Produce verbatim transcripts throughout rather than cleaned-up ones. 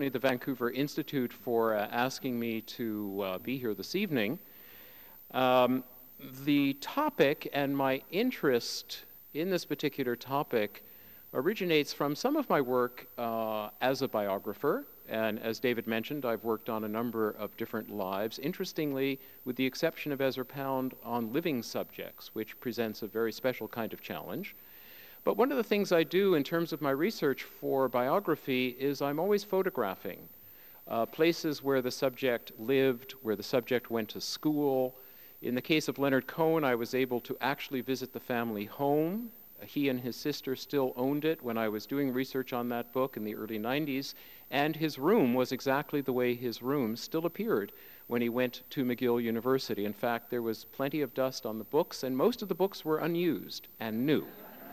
certainly the Vancouver Institute for uh, asking me to uh, be here this evening. Um, the topic and my interest in this particular topic originates from some of my work uh, as a biographer. And as David mentioned, I've worked on a number of different lives. Interestingly, with the exception of Ezra Pound, on living subjects, which presents a very special kind of challenge. But one of the things I do in terms of my research for biography is I'm always photographing uh, places where the subject lived, where the subject went to school. In the case of Leonard Cohen, I was able to actually visit the family home. He and his sister still owned it when I was doing research on that book in the early nineties, and his room was exactly the way his room still appeared when he went to McGill University. In fact, there was plenty of dust on the books, and most of the books were unused and new.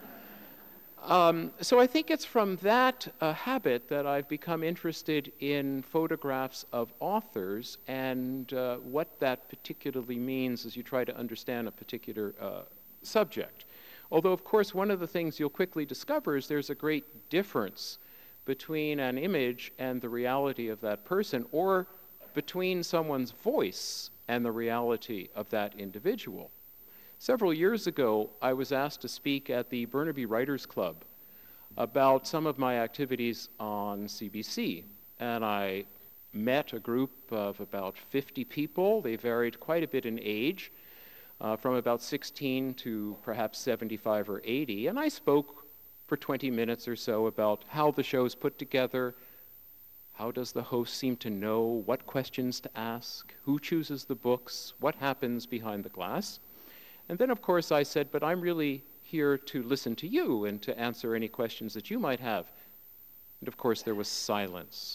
Um, so I think it's from that uh, habit that I've become interested in photographs of authors and uh, what that particularly means as you try to understand a particular uh, subject. Although, of course, one of the things you'll quickly discover is there's a great difference between an image and the reality of that person, or between someone's voice and the reality of that individual. Several years ago, I was asked to speak at the Burnaby Writers Club about some of my activities on C B C. And I met a group of about fifty people. They varied quite a bit in age, uh, from about sixteen to perhaps seventy-five or eighty. And I spoke for twenty minutes or so about how the show's put together, how does the host seem to know what questions to ask, who chooses the books, what happens behind the glass. And then, of course, I said, but I'm really here to listen to you and to answer any questions that you might have. And, of course, there was silence.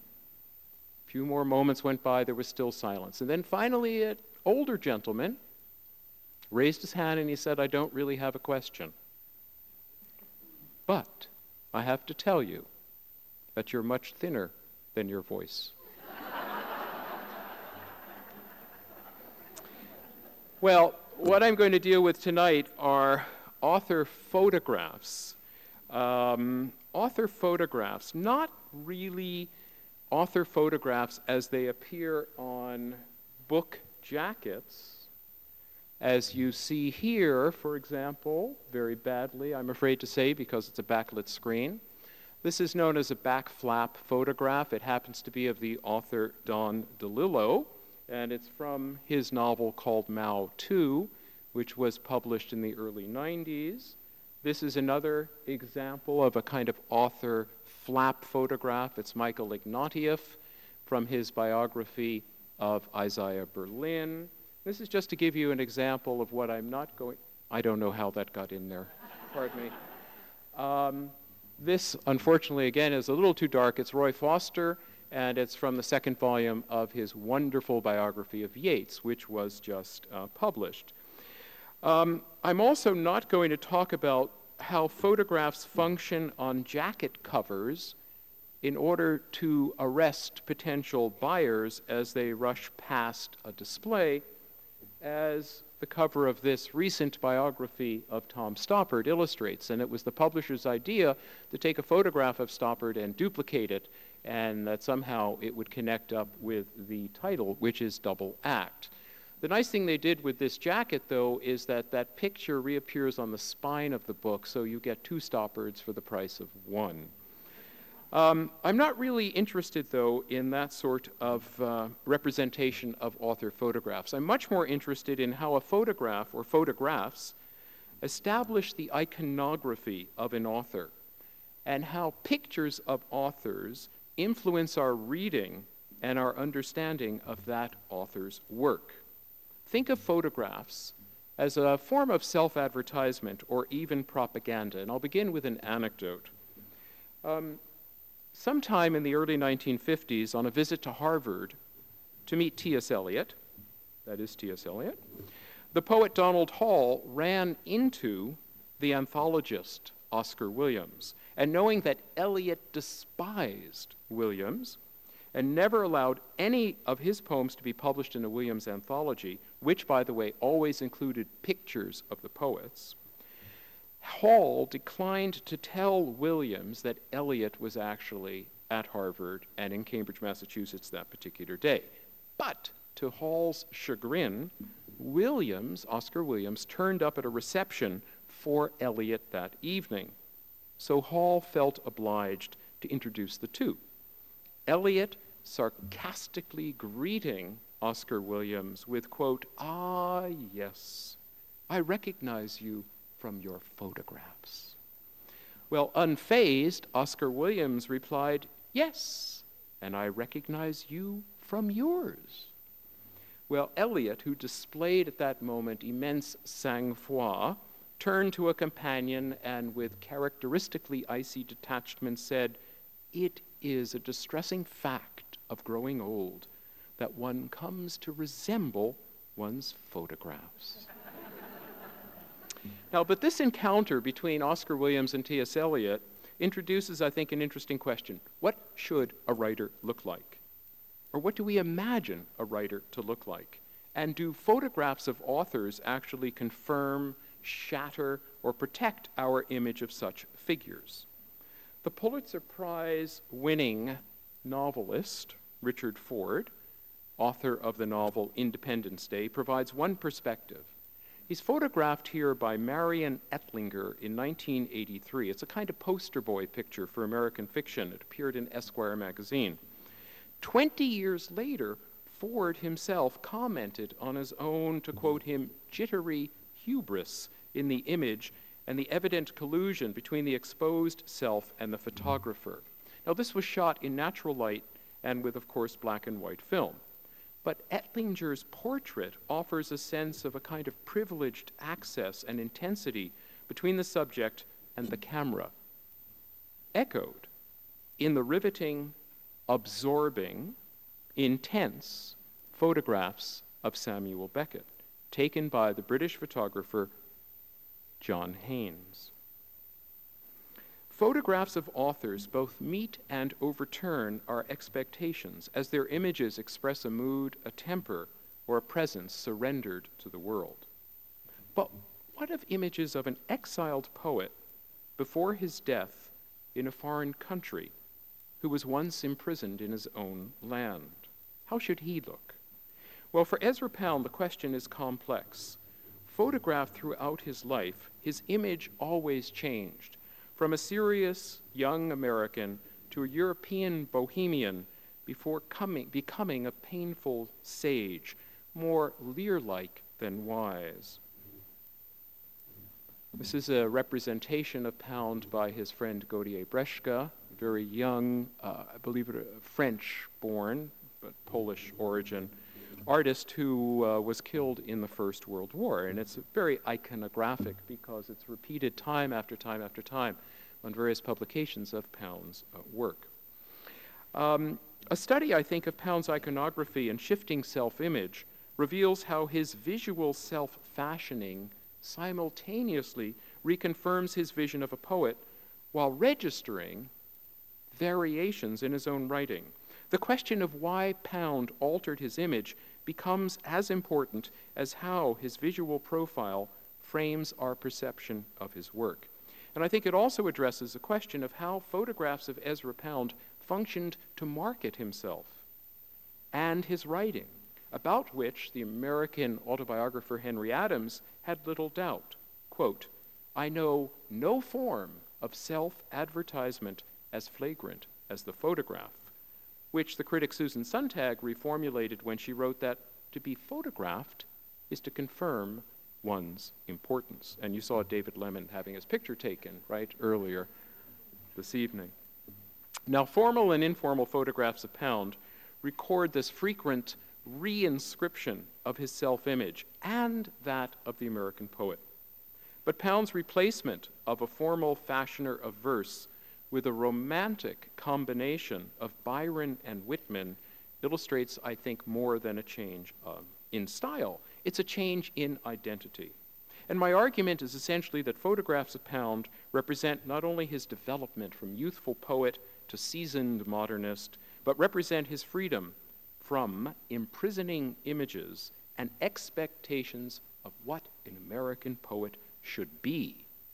A few more moments went by, there was still silence. And then finally, an older gentleman raised his hand and he said, I don't really have a question. But I have to tell you that you're much thinner than your voice. Well, what I'm going to deal with tonight are author photographs. Um, author photographs, not really author photographs as they appear on book jackets, as you see here, for example, very badly, I'm afraid to say, because it's a backlit screen. This is known as a back flap photograph. It happens to be of the author Don DeLillo, and it's from his novel called Mao two, which was published in the early nineties. This is another example of a kind of author flap photograph. It's Michael Ignatieff from his biography of Isaiah Berlin. This is just to give you an example of what I'm not going... I don't know how that got in there. Pardon me. Um, this, unfortunately, again, is a little too dark. It's Roy Foster, and it's from the second volume of his wonderful biography of Yeats, which was just uh, published. Um, I'm also not going to talk about how photographs function on jacket covers in order to arrest potential buyers as they rush past a display, as the cover of this recent biography of Tom Stoppard illustrates. And it was the publisher's idea to take a photograph of Stoppard and duplicate it, and that somehow it would connect up with the title, which is Double Act. The nice thing they did with this jacket, though, is that that picture reappears on the spine of the book, so you get two Stoppards for the price of one. Um, I'm not really interested, though, in that sort of uh, representation of author photographs. I'm much more interested in how a photograph or photographs establish the iconography of an author and how pictures of authors influence our reading and our understanding of that author's work. Think of photographs as a form of self-advertisement or even propaganda, and I'll begin with an anecdote. Um, sometime in the early nineteen fifties, on a visit to Harvard to meet T S Eliot, that is T S Eliot, the poet Donald Hall ran into the anthologist Oscar Williams, and knowing that Eliot despised Williams and never allowed any of his poems to be published in a Williams anthology, which, by the way, always included pictures of the poets, Hall declined to tell Williams that Eliot was actually at Harvard and in Cambridge, Massachusetts that particular day. But to Hall's chagrin, Williams, Oscar Williams, turned up at a reception for Eliot that evening. So Hall felt obliged to introduce the two. Eliot sarcastically greeting Oscar Williams with, quote, "Ah, yes, I recognize you from your photographs." Well, unfazed, Oscar Williams replied, "Yes, and I recognize you from yours." Well, Eliot, who displayed at that moment immense sang-froid, turned to a companion and with characteristically icy detachment said, "It is a distressing fact of growing old that one comes to resemble one's photographs." Now, but this encounter between Oscar Williams and T S. Eliot introduces, I think, an interesting question. What should a writer look like? Or what do we imagine a writer to look like? And do photographs of authors actually confirm, shatter, or protect our image of such figures? The Pulitzer Prize-winning novelist Richard Ford, author of the novel Independence Day, provides one perspective. He's photographed here by Marion Ettlinger in nineteen eighty-three. It's a kind of poster boy picture for American fiction. It appeared in Esquire magazine. Twenty years later, Ford himself commented on his own, to quote him, jittery hubris in the image and the evident collusion between the exposed self and the photographer. Now, this was shot in natural light and with, of course, black and white film. But Ettlinger's portrait offers a sense of a kind of privileged access and intensity between the subject and the camera, echoed in the riveting, absorbing, intense photographs of Samuel Beckett, taken by the British photographer John Haynes. Photographs of authors both meet and overturn our expectations as their images express a mood, a temper, or a presence surrendered to the world. But what of images of an exiled poet before his death in a foreign country who was once imprisoned in his own land? How should he look? Well, for Ezra Pound, the question is complex. Photographed throughout his life, his image always changed. From a serious young American to a European bohemian before coming, becoming a painful sage, more Lear-like than wise. This is a representation of Pound by his friend Gautier Breszka, very young, uh, I believe it, a French-born, but Polish origin, artist who uh, was killed in the First World War. And it's very iconographic because it's repeated time after time after time on various publications of Pound's uh, work. Um, a study, I think, of Pound's iconography and shifting self-image reveals how his visual self-fashioning simultaneously reconfirms his vision of a poet while registering variations in his own writing. The question of why Pound altered his image becomes as important as how his visual profile frames our perception of his work. And I think it also addresses the question of how photographs of Ezra Pound functioned to market himself and his writing, about which the American autobiographer Henry Adams had little doubt. Quote, "I know no form of self-advertisement as flagrant as the photograph," which the critic Susan Sontag reformulated when she wrote that to be photographed is to confirm one's importance. And you saw David Lemon having his picture taken, right, earlier this evening. Now, formal and informal photographs of Pound record this frequent reinscription of his self-image and that of the American poet. But Pound's replacement of a formal fashioner of verse with a romantic combination of Byron and Whitman illustrates, I think, more than a change um, in style. It's a change in identity. And my argument is essentially that photographs of Pound represent not only his development from youthful poet to seasoned modernist, but represent his freedom from imprisoning images and expectations of what an American poet should be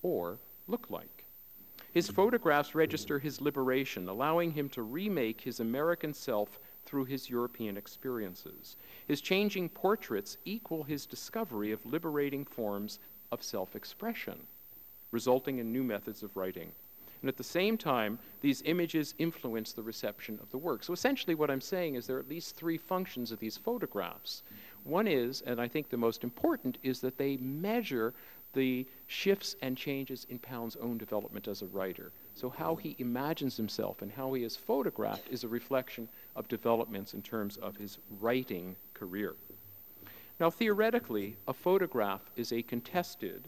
or look like. His photographs register his liberation, allowing him to remake his American self through his European experiences. His changing portraits equal his discovery of liberating forms of self-expression, resulting in new methods of writing. And at the same time, these images influence the reception of the work. So essentially what I'm saying is there are at least three functions of these photographs. One is, and I think the most important, is that they measure the shifts and changes in Pound's own development as a writer. So how he imagines himself and how he is photographed is a reflection of developments in terms of his writing career. Now, theoretically, a photograph is a contested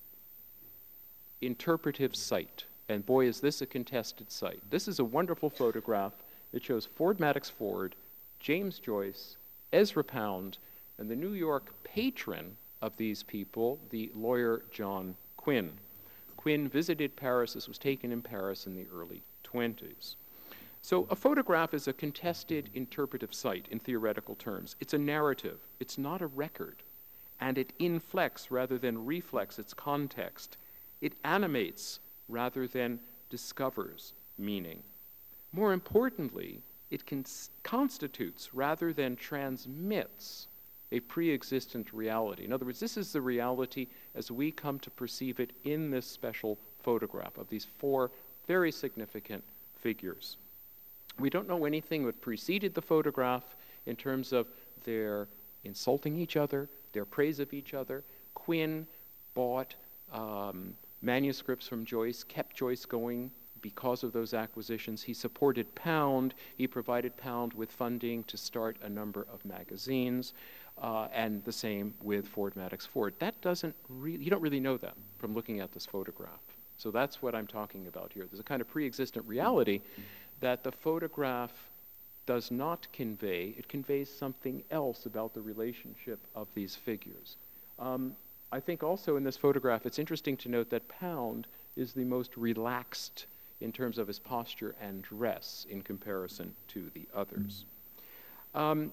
interpretive site. And boy, is this a contested site. This is a wonderful photograph that shows Ford Madox Ford, James Joyce, Ezra Pound, and the New York patron of these people, the lawyer John Quinn. Quinn visited Paris. This was taken in Paris in the early twenties. So a photograph is a contested interpretive site in theoretical terms. It's a narrative. It's not a record. And it inflects rather than reflects its context. It animates rather than discovers meaning. More importantly, it cons- constitutes rather than transmits a pre-existent reality. In other words, this is the reality as we come to perceive it in this special photograph of these four very significant figures. We don't know anything that preceded the photograph in terms of their insulting each other, their praise of each other. Quinn bought um, manuscripts from Joyce, kept Joyce going because of those acquisitions. He supported Pound. He provided Pound with funding to start a number of magazines, uh, and the same with Ford Madox Ford. That doesn't really, you don't really know that from looking at this photograph. So that's what I'm talking about here. There's a kind of pre-existent reality that the photograph does not convey. It conveys something else about the relationship of these figures. Um, I think also in this photograph, it's interesting to note that Pound is the most relaxed in terms of his posture and dress in comparison to the others. Um,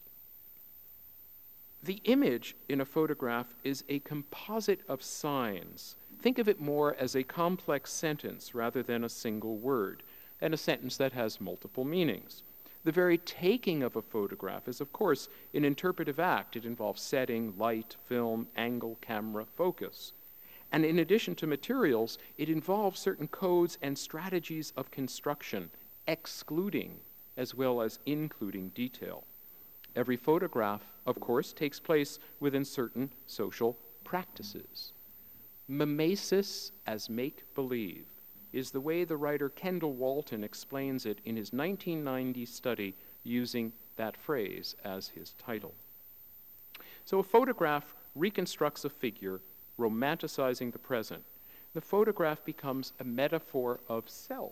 the image in a photograph is a composite of signs. Think of it more as a complex sentence rather than a single word, and a sentence that has multiple meanings. The very taking of a photograph is, of course, an interpretive act. It involves setting, light, film, angle, camera, focus. And in addition to materials, it involves certain codes and strategies of construction, excluding as well as including detail. Every photograph, of course, takes place within certain social practices. Mimesis as make-believe is the way the writer Kendall Walton explains it in his nineteen ninety study using that phrase as his title. So a photograph reconstructs a figure, romanticizing the present. The photograph becomes a metaphor of self,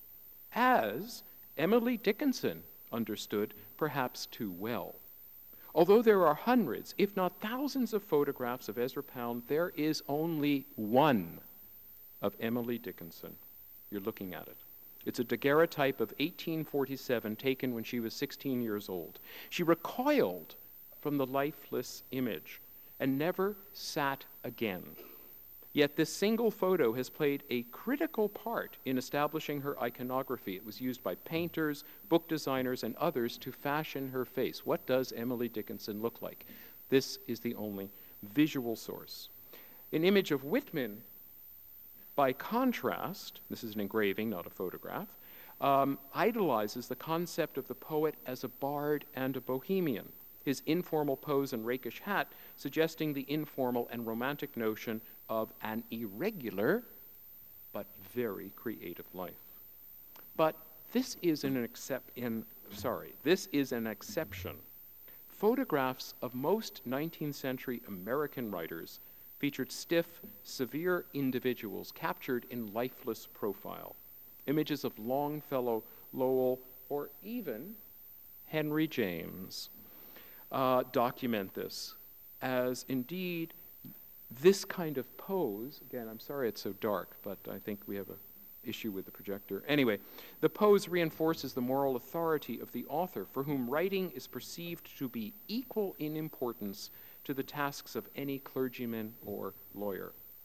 as Emily Dickinson understood perhaps too well. Although there are hundreds, if not thousands, of photographs of Ezra Pound, there is only one of Emily Dickinson. You're looking at it. It's a daguerreotype of eighteen forty-seven taken when she was sixteen years old. She recoiled from the lifeless image and never sat again. Yet this single photo has played a critical part in establishing her iconography. It was used by painters, book designers, and others to fashion her face. What does Emily Dickinson look like? This is the only visual source. An image of Whitman, by contrast, this is an engraving, not a photograph, um, idolizes the concept of the poet as a bard and a bohemian, his informal pose and rakish hat suggesting the informal and romantic notion of an irregular but very creative life. But this is an except in sorry, this is an exception. Photographs of most nineteenth century American writers featured stiff, severe individuals captured in lifeless profile. Images of Longfellow, Lowell, or even Henry James uh, document this, as indeed this kind of pose, again, I'm sorry it's so dark, but I think we have an issue with the projector. Anyway, the pose reinforces the moral authority of the author, for whom writing is perceived to be equal in importance to the tasks of any clergyman or lawyer.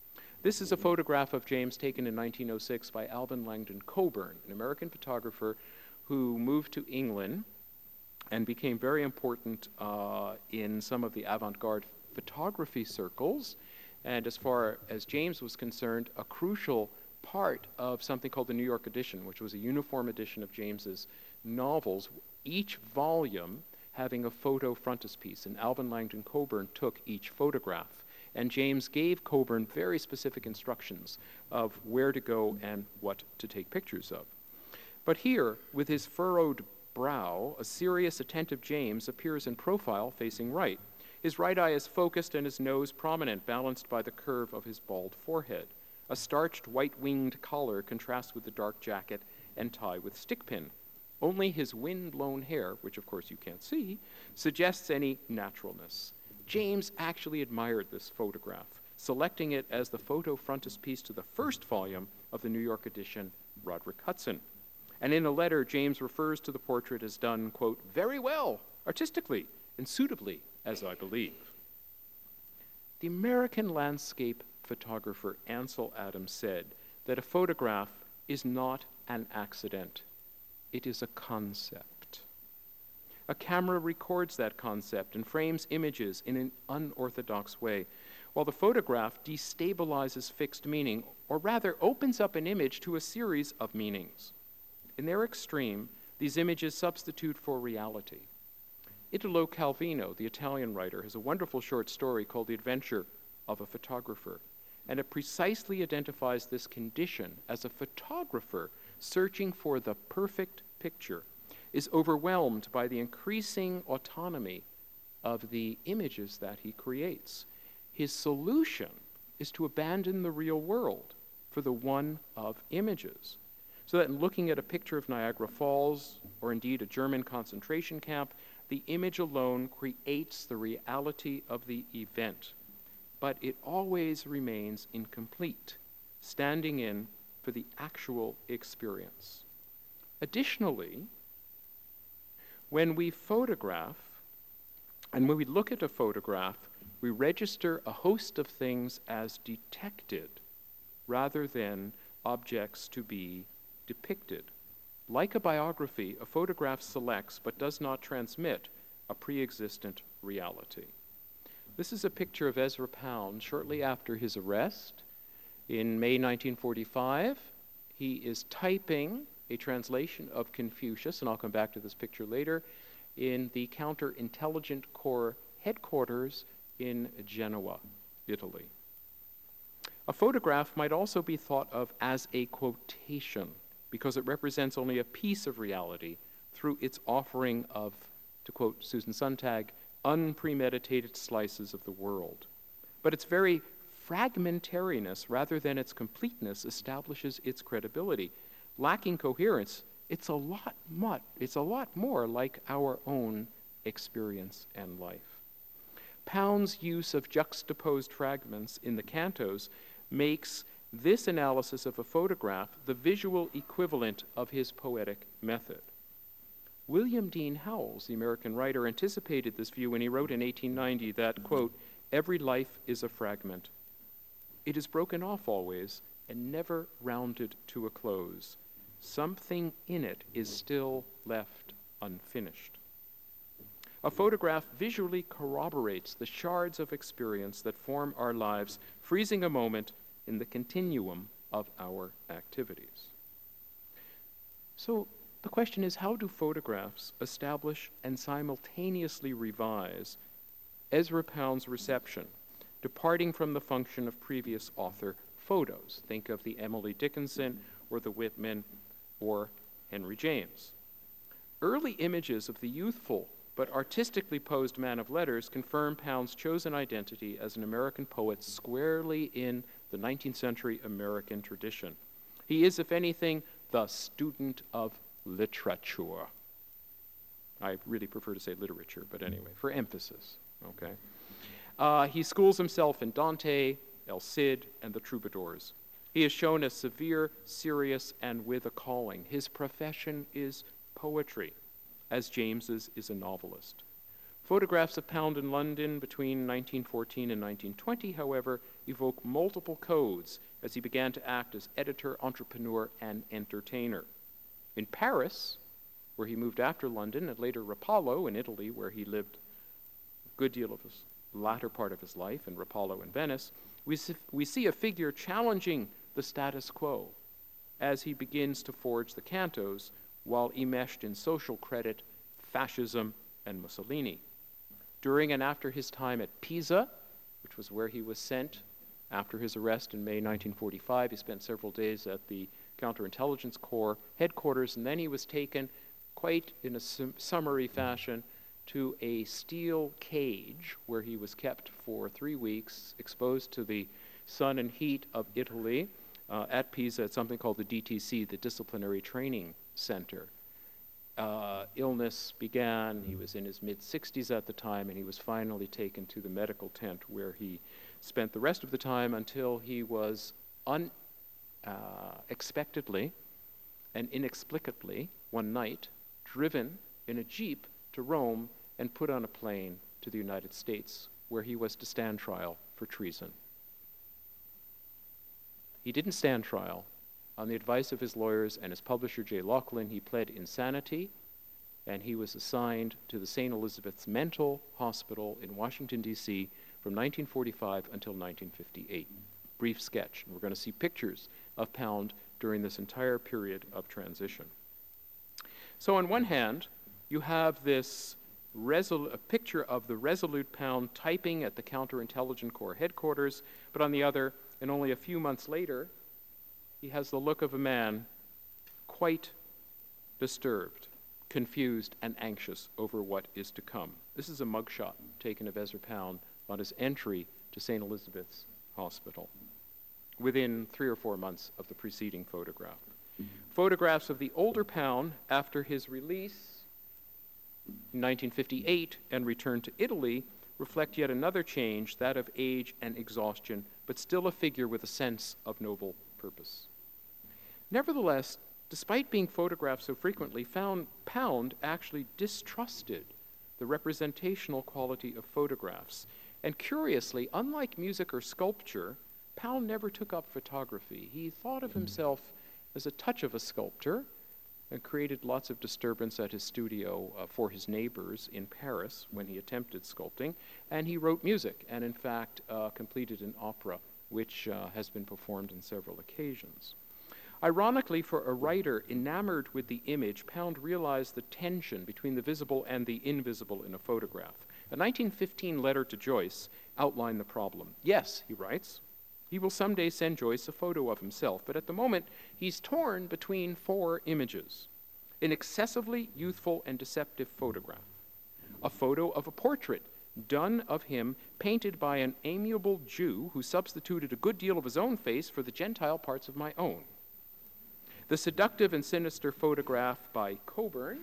This is a photograph of James taken in nineteen oh six by Alvin Langdon Coburn, an American photographer who moved to England and became very important uh, in some of the avant-garde photography circles, and as far as James was concerned, a crucial part of something called the New York edition, which was a uniform edition of James's novels, each volume having a photo frontispiece, and Alvin Langdon Coburn took each photograph. And James gave Coburn very specific instructions of where to go and what to take pictures of. But here, with his furrowed brow, a serious, attentive James appears in profile facing right. His right eye is focused and his nose prominent, balanced by the curve of his bald forehead. A starched white-winged collar contrasts with the dark jacket and tie with stickpin. Only his wind-blown hair, which of course you can't see, suggests any naturalness. James actually admired this photograph, selecting it as the photo frontispiece to the first volume of the New York edition, Roderick Hudson. And in a letter, James refers to the portrait as done, quote, very well, artistically and suitably, as I believe. The American landscape photographer Ansel Adams said that a photograph is not an accident, it is a concept. A camera records that concept and frames images in an unorthodox way, while the photograph destabilizes fixed meaning, or rather opens up an image to a series of meanings. In their extreme, these images substitute for reality. Italo Calvino, the Italian writer, has a wonderful short story called The Adventure of a Photographer, and it precisely identifies this condition as a photographer searching for the perfect picture is overwhelmed by the increasing autonomy of the images that he creates. His solution is to abandon the real world for the one of images, so that in looking at a picture of Niagara Falls, or indeed a German concentration camp, the image alone creates the reality of the event, but it always remains incomplete, standing in for the actual experience. Additionally, when we photograph, and when we look at a photograph, we register a host of things as detected rather than objects to be depicted. Like a biography, a photograph selects but does not transmit a pre-existent reality. This is a picture of Ezra Pound shortly after his arrest in May nineteen forty-five. He is typing a translation of Confucius, and I'll come back to this picture later, in the Counterintelligence Corps headquarters in Genoa, Italy. A photograph might also be thought of as a quotation, because it represents only a piece of reality through its offering of, to quote Susan Sontag, unpremeditated slices of the world. But its very fragmentariness, rather than its completeness, establishes its credibility. Lacking coherence, it's a lot, much, it's a lot more like our own experience and life. Pound's use of juxtaposed fragments in the cantos makes this analysis of a photograph the visual equivalent of his poetic method. William Dean Howells, the American writer, anticipated this view when he wrote in eighteen ninety that, quote, every life is a fragment. It is broken off always and never rounded to a close. Something in it is still left unfinished. A photograph visually corroborates the shards of experience that form our lives, freezing a moment in the continuum of our activities. So the question is, how do photographs establish and simultaneously revise Ezra Pound's reception, departing from the function of previous author photos? Think of the Emily Dickinson or the Whitman or Henry James. Early images of the youthful but artistically posed man of letters confirm Pound's chosen identity as an American poet squarely in the nineteenth century American tradition. He is, if anything, the student of literature. I really prefer to say literature, but anyway, for emphasis, okay? Uh, he schools himself in Dante, El Cid, and the Troubadours. He is shown as severe, serious, and with a calling. His profession is poetry, as James's is a novelist. Photographs of Pound in London between nineteen fourteen and nineteen twenty, however, evoke multiple codes as he began to act as editor, entrepreneur, and entertainer. In Paris, where he moved after London, and later Rapallo in Italy, where he lived a good deal of his latter part of his life, and Rapallo in Venice, we see, we see a figure challenging the status quo as he begins to forge the cantos while enmeshed in social credit, fascism, and Mussolini. During and after his time at Pisa, which was where he was sent after his arrest in May nineteen forty-five, he spent several days at the Counterintelligence Corps headquarters, and then he was taken, quite in a sum- summary fashion, to a steel cage where he was kept for three weeks, exposed to the sun and heat of Italy uh, at Pisa at something called the D T C, the Disciplinary Training Center. Uh, illness began. He was in his mid-sixties at the time, and he was finally taken to the medical tent where he spent the rest of the time until he was unexpectedly uh, and inexplicably, one night, driven in a jeep to Rome and put on a plane to the United States, where he was to stand trial for treason. He didn't stand trial. On the advice of his lawyers and his publisher, Jay Laughlin, he pled insanity, and he was assigned to the Saint Elizabeth's Mental Hospital in Washington, D C from nineteen forty-five until nineteen fifty-eight. Brief sketch. And we're going to see pictures of Pound during this entire period of transition. So on one hand, you have this resol- a picture of the resolute Pound typing at the Counterintelligence Corps headquarters, but on the other, and only a few months later, he has the look of a man quite disturbed, confused, and anxious over what is to come. This is a mugshot taken of Ezra Pound on his entry to Saint Elizabeth's Hospital within three or four months of the preceding photograph. Mm-hmm. Photographs of the older Pound after his release in nineteen fifty-eight and return to Italy reflect yet another change, that of age and exhaustion, but still a figure with a sense of noble purpose. Nevertheless, despite being photographed so frequently, found Pound actually distrusted the representational quality of photographs. And curiously, unlike music or sculpture, Pound never took up photography. He thought of himself as a touch of a sculptor and created lots of disturbance at his studio uh, for his neighbors in Paris when he attempted sculpting. And he wrote music and, in fact, uh, completed an opera, which uh, has been performed on several occasions. Ironically, for a writer enamored with the image, Pound realized the tension between the visible and the invisible in a photograph. A nineteen fifteen letter to Joyce outlined the problem. Yes, he writes, he will someday send Joyce a photo of himself, but at the moment he's torn between four images. An excessively youthful and deceptive photograph, a photo of a portrait done of him painted by an amiable Jew who substituted a good deal of his own face for the Gentile parts of my own. The seductive and sinister photograph by Coburn,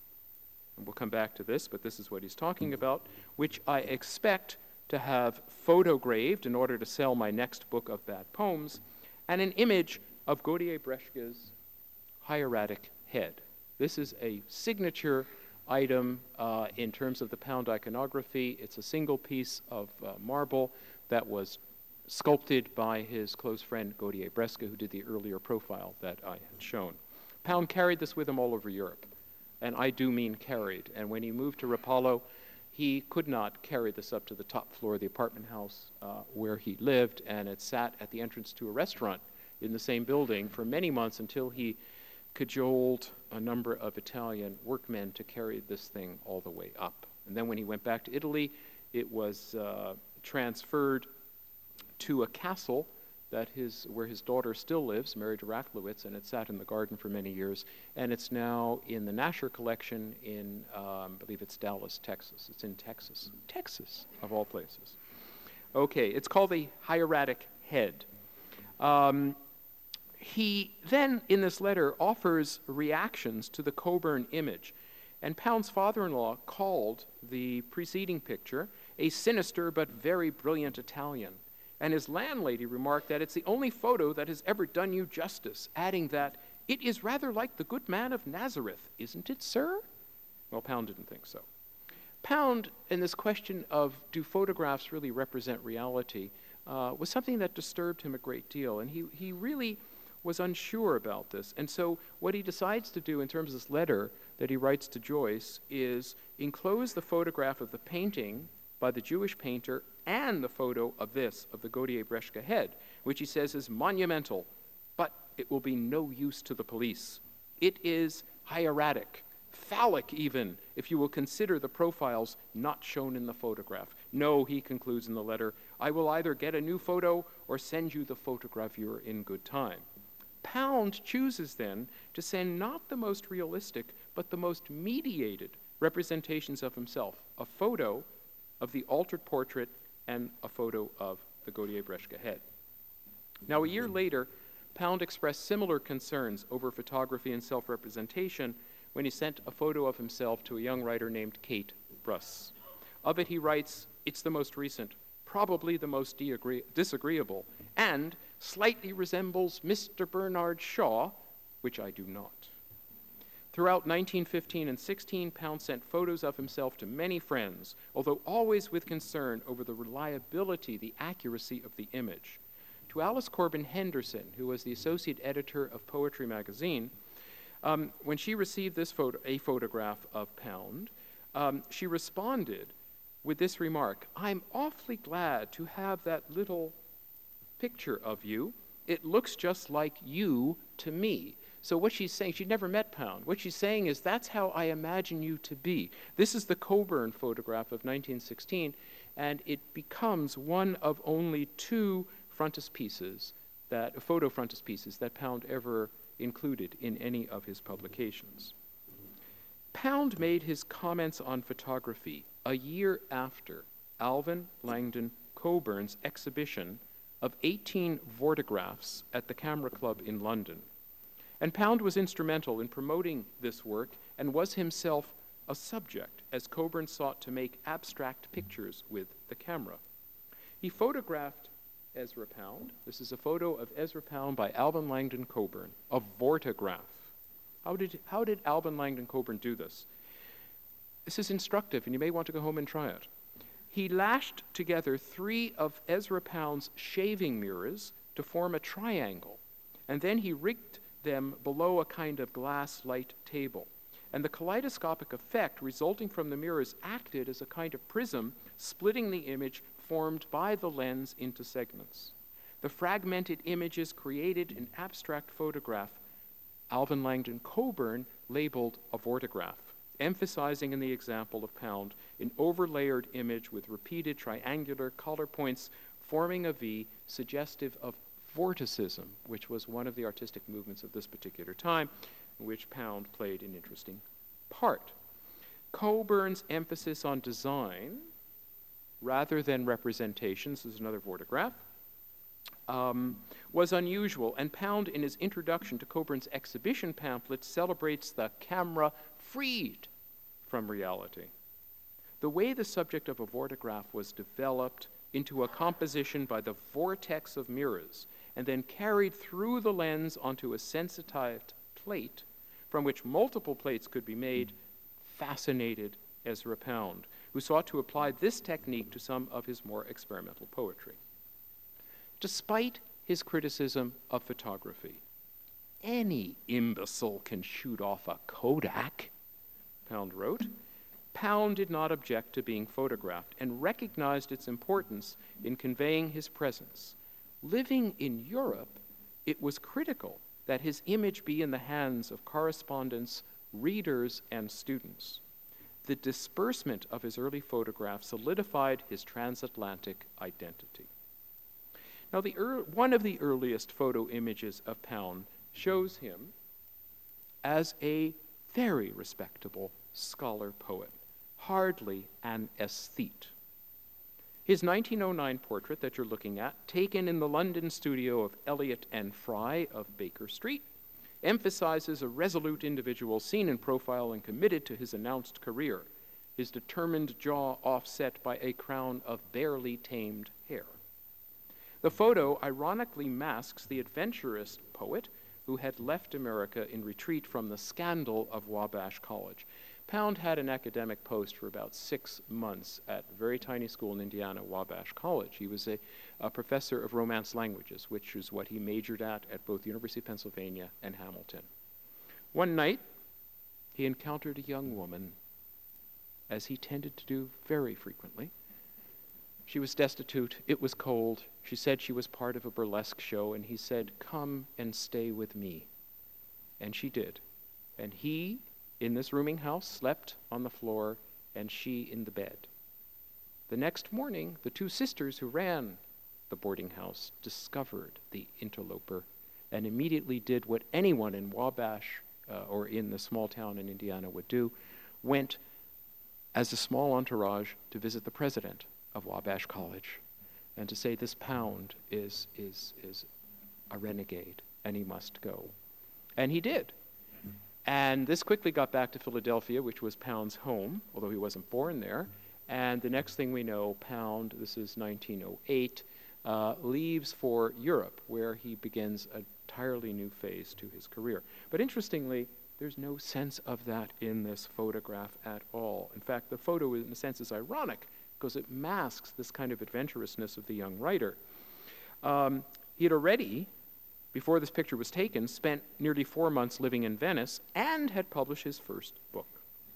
and we'll come back to this, but this is what he's talking about, which I expect to have photograved in order to sell my next book of bad poems, and an image of Gaudier Breschke's hieratic head. This is a signature item uh, in terms of the Pound iconography. It's a single piece of uh, marble that was sculpted by his close friend Gaudier Breschke, who did the earlier profile that I had shown. Pound carried this with him all over Europe, and I do mean carried. And when he moved to Rapallo, he could not carry this up to the top floor of the apartment house uh, where he lived, and it sat at the entrance to a restaurant in the same building for many months until he cajoled a number of Italian workmen to carry this thing all the way up. And then when he went back to Italy, it was uh, transferred to a castle that his, where his daughter still lives, Mary de Rachlowitz, and it sat in the garden for many years. And it's now in the Nasher collection in, um, I believe it's Dallas, Texas. It's in Texas. Texas, of all places. Okay, it's called the hieratic head. Um, he then, in this letter, offers reactions to the Coburn image. And Pound's father-in-law called the preceding picture a sinister but very brilliant Italian. And his landlady remarked that it's the only photo that has ever done you justice, adding that it is rather like the good man of Nazareth, isn't it, sir? Well, Pound didn't think so. Pound, in this question of do photographs really represent reality, uh, was something that disturbed him a great deal. And he, he really was unsure about this. And so what he decides to do in terms of this letter that he writes to Joyce is enclose the photograph of the painting by the Jewish painter and the photo of this, of the Gaudier-Brechka head, which he says is monumental, but it will be no use to the police. It is hieratic, phallic even, if you will consider the profiles not shown in the photograph. No, he concludes in the letter, I will either get a new photo or send you the photogravure in good time. Pound chooses then to send not the most realistic, but the most mediated representations of himself, a photo of the altered portrait and a photo of the Gaudier-Brechka head. Now, a year later, Pound expressed similar concerns over photography and self-representation when he sent a photo of himself to a young writer named Kate Bruss. Of it, he writes, it's the most recent, probably the most de- disagreeable, and slightly resembles Mister Bernard Shaw, which I do not. Throughout nineteen fifteen and sixteen, Pound sent photos of himself to many friends, although always with concern over the reliability, the accuracy of the image. To Alice Corbin Henderson, who was the associate editor of Poetry magazine, um, when she received this photo, a photograph of Pound, um, she responded with this remark, I'm awfully glad to have that little picture of you. It looks just like you to me. So what she's saying, she'd never met Pound. What she's saying is, that's how I imagine you to be. This is the Coburn photograph of nineteen sixteen, and it becomes one of only two frontispieces, that photo frontispieces that Pound ever included in any of his publications. Pound made his comments on photography a year after Alvin Langdon Coburn's exhibition of eighteen photographs at the Camera Club in London. And Pound was instrumental in promoting this work and was himself a subject as Coburn sought to make abstract pictures with the camera. He photographed Ezra Pound. This is a photo of Ezra Pound by Alvin Langdon Coburn, a vortograph. How did, how did Alvin Langdon Coburn do this? This is instructive, and you may want to go home and try it. He lashed together three of Ezra Pound's shaving mirrors to form a triangle, and then he rigged them below a kind of glass light table. And the kaleidoscopic effect resulting from the mirrors acted as a kind of prism, splitting the image formed by the lens into segments. The fragmented images created an abstract photograph Alvin Langdon Coburn labeled a vortograph, emphasizing in the example of Pound an overlayered image with repeated triangular color points forming a V suggestive of vorticism, which was one of the artistic movements of this particular time, in which Pound played an interesting part. Coburn's emphasis on design rather than representations, this is another vortograph, um, was unusual, and Pound, in his introduction to Coburn's exhibition pamphlet, celebrates the camera freed from reality. The way the subject of a vortograph was developed into a composition by the vortex of mirrors and then carried through the lens onto a sensitized plate from which multiple plates could be made, fascinated Ezra Pound, who sought to apply this technique to some of his more experimental poetry. Despite his criticism of photography, any imbecile can shoot off a Kodak, Pound wrote. Pound did not object to being photographed and recognized its importance in conveying his presence. Living in Europe, it was critical that his image be in the hands of correspondents, readers, and students. The disbursement of his early photographs solidified his transatlantic identity. Now, the er- one of the earliest photo images of Pound shows him as a very respectable scholar poet, hardly an aesthete. His nineteen oh nine portrait that you're looking at, taken in the London studio of Elliott and Fry of Baker Street, emphasizes a resolute individual seen in profile and committed to his announced career, his determined jaw offset by a crown of barely tamed hair. The photo ironically masks the adventurous poet who had left America in retreat from the scandal of Wabash College. Pound had an academic post for about six months at a very tiny school in Indiana, Wabash College. He was a, a professor of Romance languages, which is what he majored at at both the University of Pennsylvania and Hamilton. One night, he encountered a young woman, as he tended to do very frequently. She was destitute, it was cold. She said she was part of a burlesque show, and he said, "Come and stay with me." And she did. And he, in this rooming house, slept on the floor, and she in the bed. The next morning, the two sisters who ran the boarding house discovered the interloper and immediately did what anyone in Wabash uh, or in the small town in Indiana would do, went as a small entourage to visit the president of Wabash College and to say, this Pound is, is, is a renegade and he must go. And he did. And this quickly got back to Philadelphia, which was Pound's home, although he wasn't born there. And the next thing we know, Pound, this is nineteen oh eight, uh, leaves for Europe, where he begins an entirely new phase to his career. But interestingly, there's no sense of that in this photograph at all. In fact, the photo, in a sense, is ironic because it masks this kind of adventurousness of the young writer. Um, he had already, before this picture was taken, spent nearly four months living in Venice and had published his first book.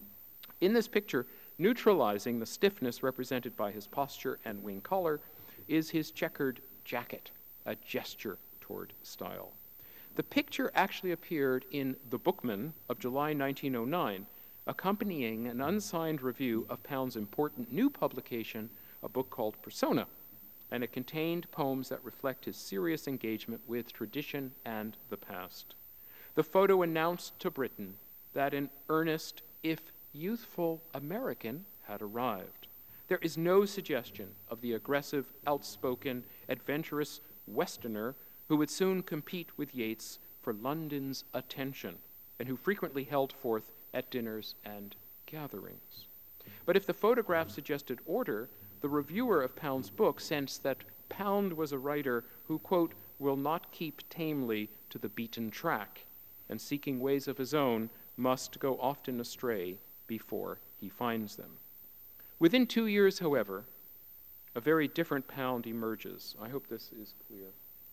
In this picture, neutralizing the stiffness represented by his posture and wing color is his checkered jacket, a gesture toward style. The picture actually appeared in The Bookman of July nineteen oh nine, accompanying an unsigned review of Pound's important new publication, a book called Persona, and it contained poems that reflect his serious engagement with tradition and the past. The photo announced to Britain that an earnest, if youthful, American had arrived. There is no suggestion of the aggressive, outspoken, adventurous Westerner who would soon compete with Yeats for London's attention and who frequently held forth at dinners and gatherings. But if the photograph suggested order, the reviewer of Pound's book sensed that Pound was a writer who, quote, will not keep tamely to the beaten track, and seeking ways of his own must go often astray before he finds them. Within two years, however, a very different Pound emerges. I hope this is clear.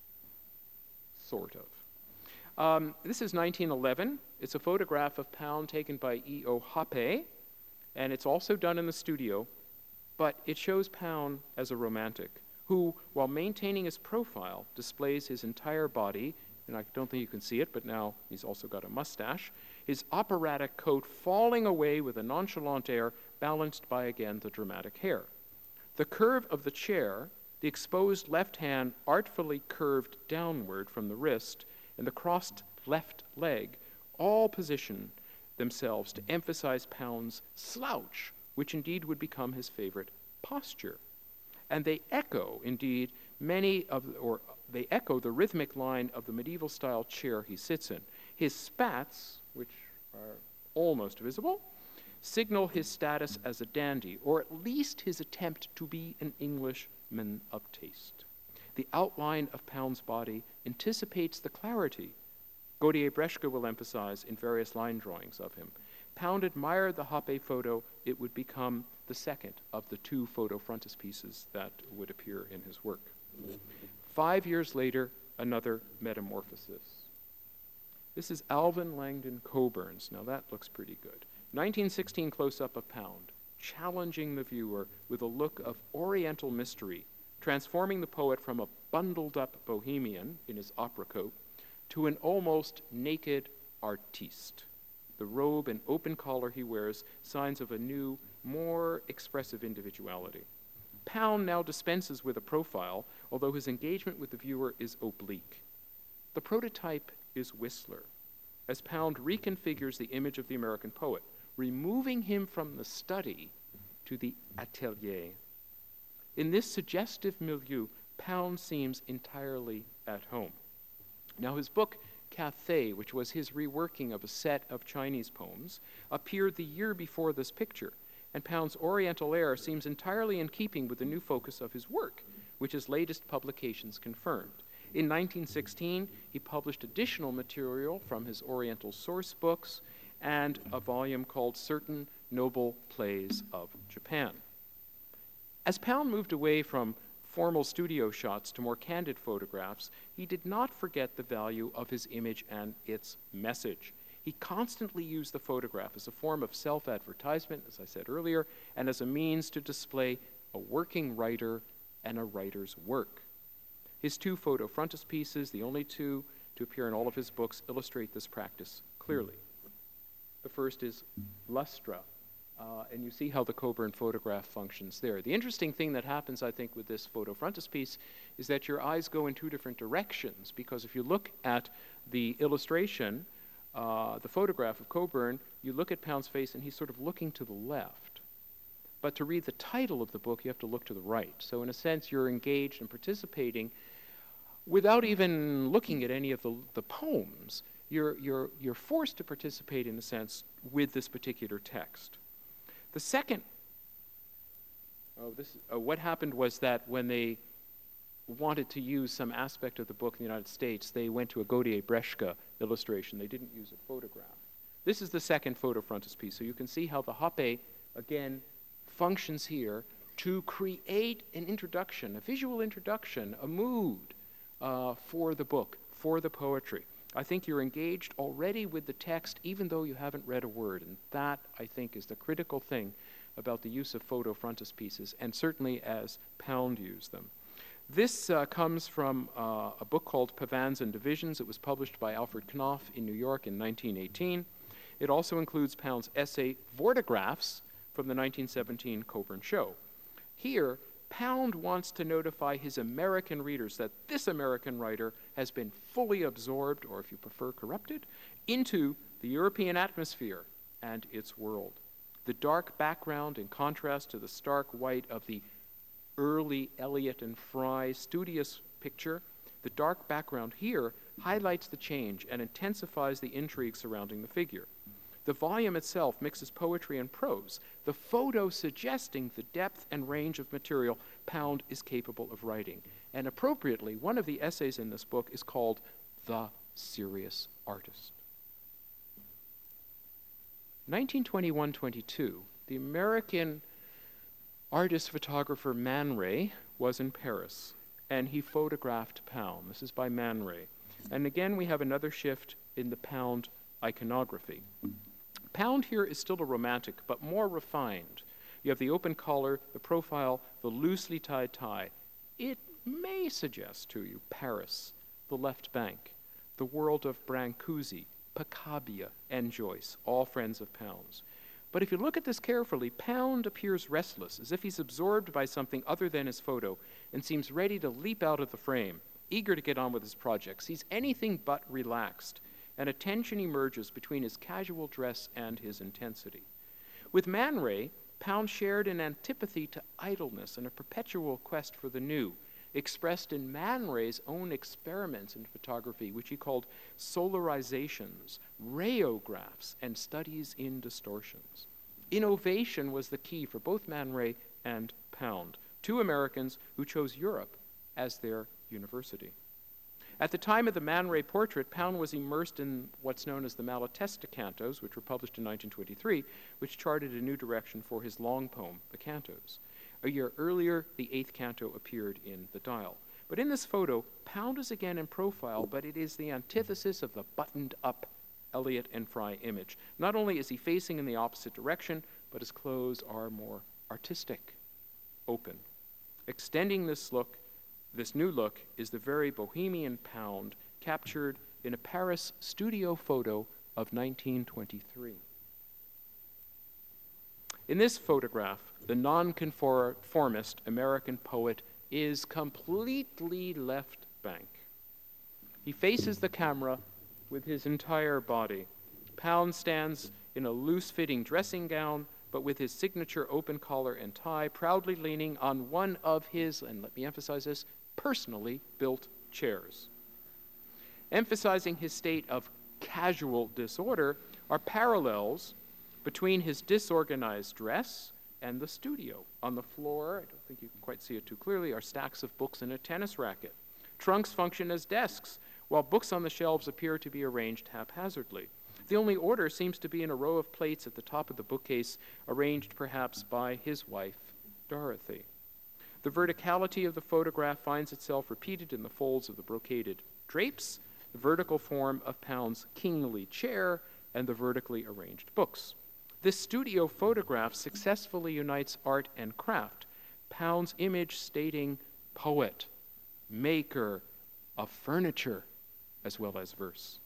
Sort of. Um, this is nineteen eleven. It's a photograph of Pound taken by E O Hape, and it's also done in the studio. But it shows Pound as a romantic who, while maintaining his profile, displays his entire body, and I don't think you can see it, but now he's also got a mustache, his operatic coat falling away with a nonchalant air, balanced by, again, the dramatic hair. The curve of the chair, the exposed left hand artfully curved downward from the wrist, and the crossed left leg all position themselves to emphasize Pound's slouch, which indeed would become his favorite posture. And they echo, indeed, many of, or they echo the rhythmic line of the medieval-style chair he sits in. His spats, which are almost visible, signal his status as a dandy, or at least his attempt to be an Englishman of taste. The outline of Pound's body anticipates the clarity Gaudier-Brechka will emphasize in various line drawings of him. Pound admired the Hape photo. It would become the second of the two photo frontispieces that would appear in his work. Five years later, another metamorphosis. This is Alvin Langdon Coburn's. Now that looks pretty good. nineteen sixteen close-up of Pound, challenging the viewer with a look of oriental mystery, transforming the poet from a bundled-up bohemian in his opera coat to an almost naked artiste. The robe and open collar he wears, signs of a new, more expressive individuality. Pound now dispenses with a profile, although his engagement with the viewer is oblique. The prototype is Whistler, as Pound reconfigures the image of the American poet, removing him from the study to the atelier. In this suggestive milieu, Pound seems entirely at home. Now, his book, Cathay, which was his reworking of a set of Chinese poems, appeared the year before this picture, and Pound's oriental air seems entirely in keeping with the new focus of his work, which his latest publications confirmed. In nineteen sixteen, he published additional material from his oriental source books, and a volume called Certain Noble Plays of Japan. As Pound moved away from formal studio shots to more candid photographs, he did not forget the value of his image and its message. He constantly used the photograph as a form of self-advertisement, as I said earlier, and as a means to display a working writer and a writer's work. His two photo frontispieces, the only two to appear in all of his books, illustrate this practice clearly. The first is Lustra, uh, and you see how the Cockburn photograph functions there. The interesting thing that happens, I think, with this photo frontispiece is that your eyes go in two different directions, because if you look at the illustration, uh, the photograph of Cockburn, you look at Pound's face and he's sort of looking to the left. But to read the title of the book, you have to look to the right. So in a sense, you're engaged and participating without even looking at any of the, the poems. You're, you're, you're forced to participate, in a sense, with this particular text. The second, oh, this, uh, what happened was that when they wanted to use some aspect of the book in the United States, they went to a Gaudier-Breshka illustration. They didn't use a photograph. This is the second photo frontispiece. So you can see how the Hape, again, functions here to create an introduction, a visual introduction, a mood uh, for the book, for the poetry. I think you're engaged already with the text even though you haven't read a word, and that, I think, is the critical thing about the use of photo frontispieces, and certainly as Pound used them. This uh, comes from uh, a book called Pavans and Divisions. It was published by Alfred Knopf in New York in nineteen eighteen. It also includes Pound's essay Vortographs from the nineteen seventeen Cockburn Show. Here, Pound wants to notify his American readers that this American writer has been fully absorbed, or if you prefer, corrupted, into the European atmosphere and its world. The dark background, in contrast to the stark white of the early Eliot and Fry studious picture, the dark background here highlights the change and intensifies the intrigue surrounding the figure. The volume itself mixes poetry and prose, the photo suggesting the depth and range of material Pound is capable of writing. And appropriately, one of the essays in this book is called The Serious Artist. nineteen twenty-one twenty-two, the American artist-photographer Man Ray was in Paris, and he photographed Pound. This is by Man Ray. And again, we have another shift in the Pound iconography. Pound here is still a romantic, but more refined. You have the open collar, the profile, the loosely tied tie. It may suggest to you Paris, the left bank, the world of Brancusi, Pacabia, and Joyce, all friends of Pound's. But if you look at this carefully, Pound appears restless, as if he's absorbed by something other than his photo, and seems ready to leap out of the frame, eager to get on with his projects. He's anything but relaxed, and a tension emerges between his casual dress and his intensity. With Man Ray, Pound shared an antipathy to idleness and a perpetual quest for the new, expressed in Man Ray's own experiments in photography, which he called solarizations, rayographs, and studies in distortions. Innovation was the key for both Man Ray and Pound, two Americans who chose Europe as their university. At the time of the Man Ray portrait, Pound was immersed in what's known as the Malatesta cantos, which were published in nineteen twenty-three, which charted a new direction for his long poem, The Cantos. A year earlier, the eighth canto appeared in The Dial. But in this photo, Pound is again in profile, but it is the antithesis of the buttoned-up Eliot and Fry image. Not only is he facing in the opposite direction, but his clothes are more artistic, open. Extending this look, this new look, is the very bohemian Pound captured in a Paris studio photo of nineteen twenty-three. In this photograph, the nonconformist American poet is completely left bank. He faces the camera with his entire body. Pound stands in a loose-fitting dressing gown, but with his signature open collar and tie, proudly leaning on one of his, and let me emphasize this, personally built chairs. Emphasizing his state of casual disorder are parallels between his disorganized dress and the studio. On the floor, I don't think you can quite see it too clearly, are stacks of books and a tennis racket. Trunks function as desks, while books on the shelves appear to be arranged haphazardly. The only order seems to be in a row of plates at the top of the bookcase, arranged perhaps by his wife, Dorothy. The verticality of the photograph finds itself repeated in the folds of the brocaded drapes, the vertical form of Pound's kingly chair, and the vertically arranged books. This studio photograph successfully unites art and craft, Pound's image stating poet, maker of furniture, as well as verse.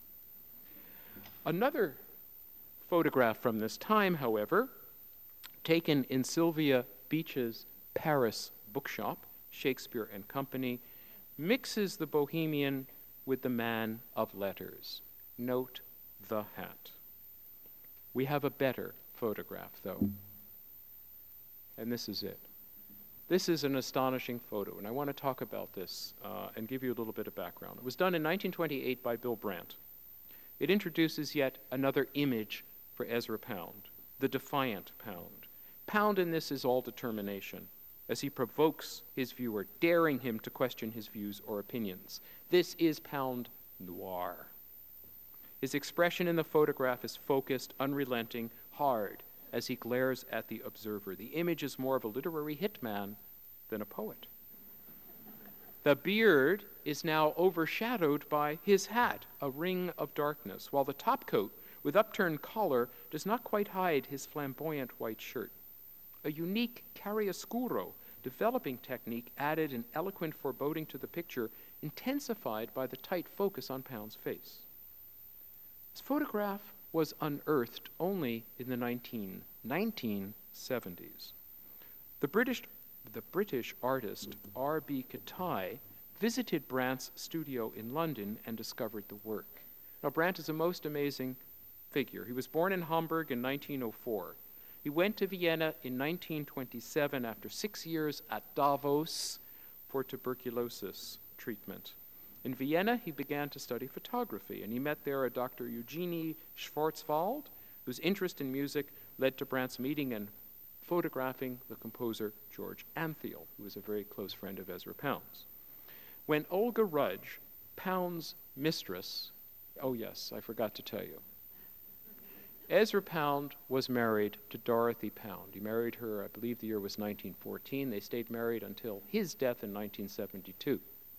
Another photograph from this time, however, taken in Sylvia Beach's Paris bookshop, Shakespeare and Company, mixes the bohemian with the man of letters. Note the hat. We have a better photograph, though. And this is it. This is an astonishing photo, and I want to talk about this uh, and give you a little bit of background. It was done in nineteen twenty-eight by Bill Brandt. It introduces yet another image for Ezra Pound, the defiant Pound. Pound in this is all determination, as he provokes his viewer, daring him to question his views or opinions. This is Pound noir. His expression in the photograph is focused, unrelenting, hard, as he glares at the observer. The image is more of a literary hitman than a poet. The beard is now overshadowed by his hat, a ring of darkness, while the topcoat, with upturned collar, does not quite hide his flamboyant white shirt. A unique chiaroscuro developing technique added an eloquent foreboding to the picture, intensified by the tight focus on Pound's face. This photograph was unearthed only in the nineteen seventies. The British, the British artist R B Kitaj visited Brandt's studio in London and discovered the work. Now, Brandt is a most amazing figure. He was born in Hamburg in nineteen oh four. He went to Vienna in nineteen twenty-seven after six years at Davos for tuberculosis treatment. In Vienna, he began to study photography, and he met there a Doctor Eugenie Schwarzwald, whose interest in music led to Brandt's meeting and photographing the composer George Antheil, who was a very close friend of Ezra Pound's. When Olga Rudge, Pound's mistress, oh yes, I forgot to tell you, Ezra Pound was married to Dorothy Pound. He married her, I believe the year was nineteen fourteen. They stayed married until his death in nineteen seventy-two.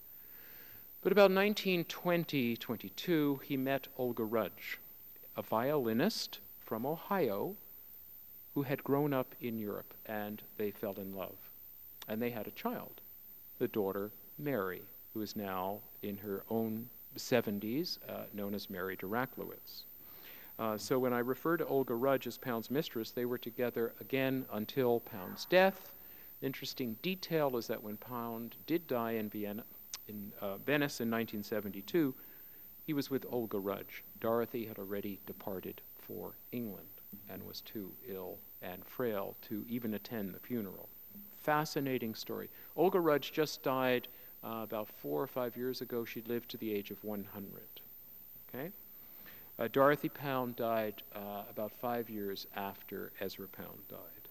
But about nineteen twenty, twenty-two, he met Olga Rudge, a violinist from Ohio who had grown up in Europe, and they fell in love. And they had a child, the daughter Mary, who is now in her own seventies, uh, known as Mary Duraklowitz. Uh, so when I refer to Olga Rudge as Pound's mistress, they were together again until Pound's death. Interesting detail is that when Pound did die in Vienna, in uh, Venice in nineteen seventy-two, he was with Olga Rudge. Dorothy had already departed for England and was too ill and frail to even attend the funeral. Fascinating story. Olga Rudge just died uh, about four or five years ago. She lived to the age of one hundred. Okay? Uh, Dorothy Pound died uh, about five years after Ezra Pound died.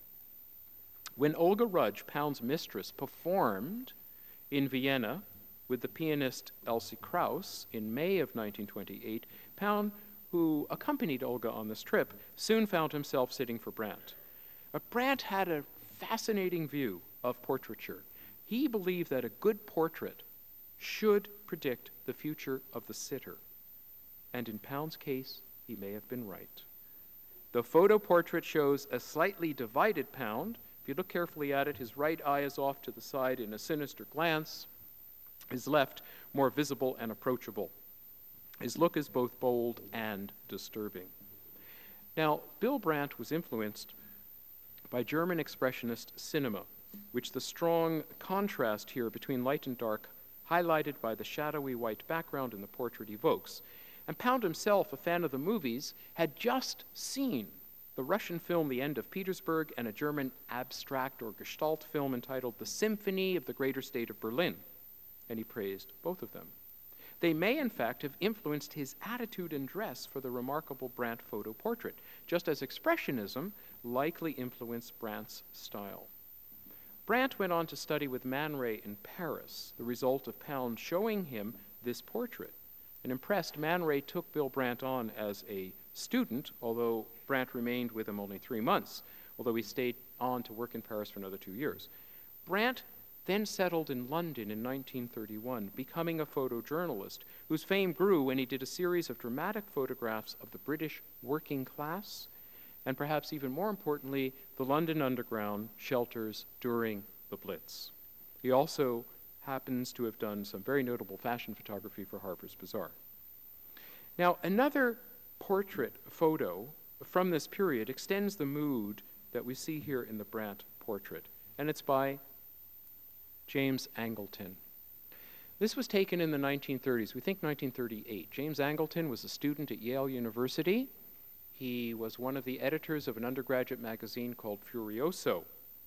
When Olga Rudge, Pound's mistress, performed in Vienna with the pianist Elsie Krauss in May of nineteen twenty-eight, Pound, who accompanied Olga on this trip, soon found himself sitting for Brandt. Uh, Brandt had a fascinating view of portraiture. He believed that a good portrait should predict the future of the sitter. And in Pound's case, he may have been right. The photo portrait shows a slightly divided Pound. If you look carefully at it, his right eye is off to the side in a sinister glance, his left more visible and approachable. His look is both bold and disturbing. Now, Bill Brandt was influenced by German expressionist cinema, which the strong contrast here between light and dark, highlighted by the shadowy white background in the portrait, evokes. And Pound himself, a fan of the movies, had just seen the Russian film The End of Petersburg and a German abstract or Gestalt film entitled The Symphony of the Greater State of Berlin, and he praised both of them. They may, in fact, have influenced his attitude and dress for the remarkable Brandt photo portrait, just as Expressionism likely influenced Brandt's style. Brandt went on to study with Man Ray in Paris, the result of Pound showing him this portrait. And impressed, Man Ray took Bill Brandt on as a student, although Brandt remained with him only three months, although he stayed on to work in Paris for another two years. Brandt then settled in London in nineteen thirty-one, becoming a photojournalist whose fame grew when he did a series of dramatic photographs of the British working class, and perhaps even more importantly, the London Underground shelters during the Blitz. He also happens to have done some very notable fashion photography for Harper's Bazaar. Now, another portrait photo from this period extends the mood that we see here in the Brandt portrait, and it's by James Angleton. This was taken in the nineteen thirties, we think nineteen thirty-eight. James Angleton was a student at Yale University. He was one of the editors of an undergraduate magazine called Furioso.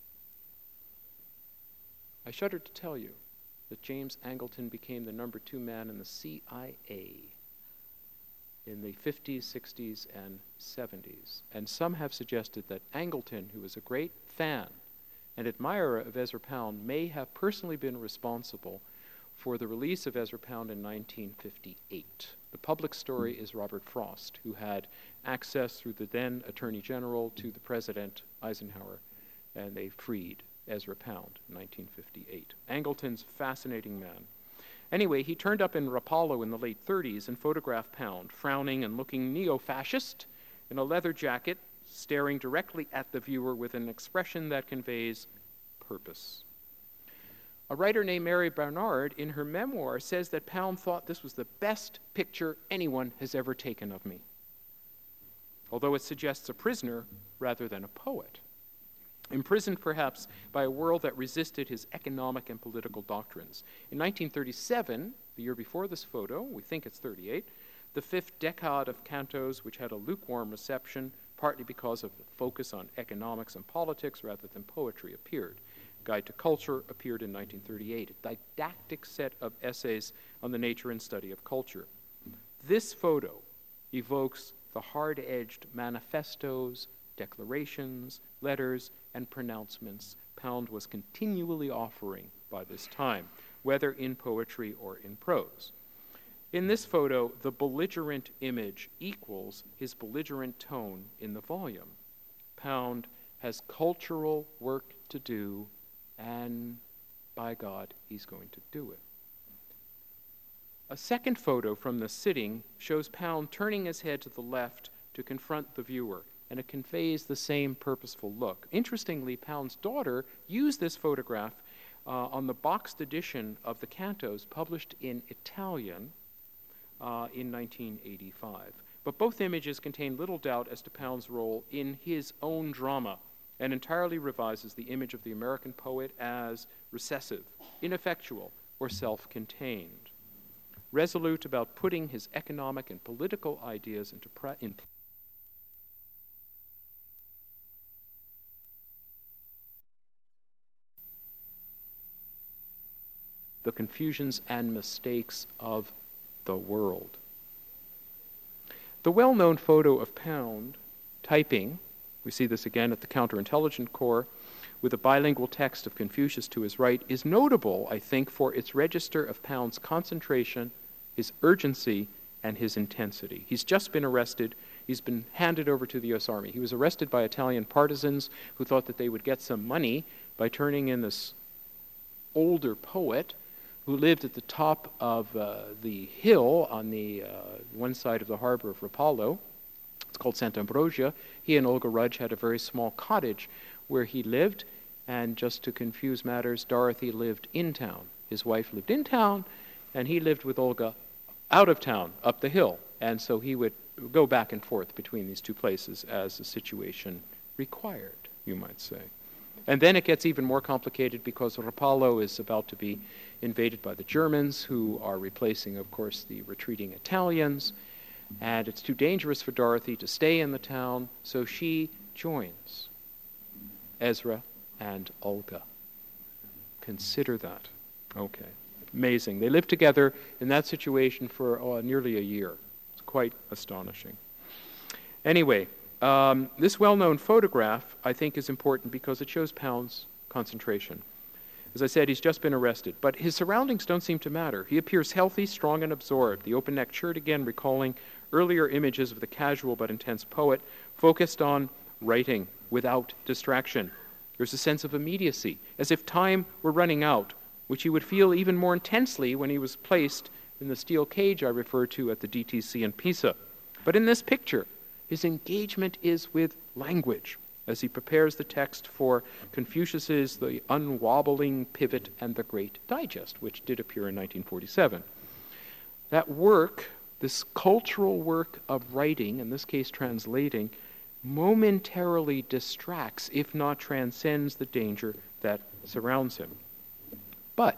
I shudder to tell you that James Angleton became the number two man in the C I A in the fifties, sixties, and seventies. And some have suggested that Angleton, who was a great fan and admirer of Ezra Pound, may have personally been responsible for the release of Ezra Pound in nineteen fifty-eight. The public story is Robert Frost, who had access through the then Attorney General to the President, Eisenhower, and they freed Ezra Pound in nineteen fifty-eight. Angleton's a fascinating man. Anyway, he turned up in Rapallo in the late thirties and photographed Pound, frowning and looking neo-fascist in a leather jacket, staring directly at the viewer with an expression that conveys purpose. A writer named Mary Barnard, in her memoir, says that Pound thought this was the best picture anyone has ever taken of me, although it suggests a prisoner rather than a poet, imprisoned perhaps by a world that resisted his economic and political doctrines. In nineteen thirty-seven, the year before this photo, we think it's thirty-eight, the fifth decade of cantos, which had a lukewarm reception, partly because of the focus on economics and politics rather than poetry, appeared. Guide to Culture appeared in nineteen thirty-eight, a didactic set of essays on the nature and study of culture. This photo evokes the hard-edged manifestos, declarations, letters, and pronouncements Pound was continually offering by this time, whether in poetry or in prose. In this photo, the belligerent image equals his belligerent tone in the volume. Pound has cultural work to do, and by God, he's going to do it. A second photo from the sitting shows Pound turning his head to the left to confront the viewer, and it conveys the same purposeful look. Interestingly, Pound's daughter used this photograph uh, on the boxed edition of the cantos published in Italian uh, in nineteen eighty-five. But both images contain little doubt as to Pound's role in his own drama, and entirely revises the image of the American poet as recessive, ineffectual, or self-contained, resolute about putting his economic and political ideas into pra- in the confusions and mistakes of the world. The well-known photo of Pound typing, we see this again at the Counterintelligence Corps, with a bilingual text of Confucius to his right, is notable, I think, for its register of Pound's concentration, his urgency, and his intensity. He's just been arrested. He's been handed over to the U S Army. He was arrested by Italian partisans who thought that they would get some money by turning in this older poet who lived at the top of uh, the hill on the uh, one side of the harbor of Rapallo. It's called Sant'Ambrogio. He and Olga Rudge had a very small cottage where he lived, and just to confuse matters, Dorothy lived in town. His wife lived in town, and he lived with Olga out of town, up the hill. And so he would go back and forth between these two places as the situation required, you might say. And then it gets even more complicated because Rapallo is about to be invaded by the Germans, who are replacing, of course, the retreating Italians. And it's too dangerous for Dorothy to stay in the town, so she joins Ezra and Olga. Consider that. Okay. Amazing. They lived together in that situation for oh, nearly a year. It's quite astonishing. Anyway, um, this well-known photograph, I think, is important because it shows Pound's concentration. As I said, he's just been arrested, but his surroundings don't seem to matter. He appears healthy, strong, and absorbed, the open-necked shirt again recalling earlier images of the casual but intense poet focused on writing without distraction. There's a sense of immediacy, as if time were running out, which he would feel even more intensely when he was placed in the steel cage I referred to at the D T C in Pisa. But in this picture, his engagement is with language, as he prepares the text for Confucius's The Unwobbling Pivot and the Great Digest, which did appear in nineteen forty-seven. That work, this cultural work of writing, in this case translating, momentarily distracts, if not transcends, the danger that surrounds him. But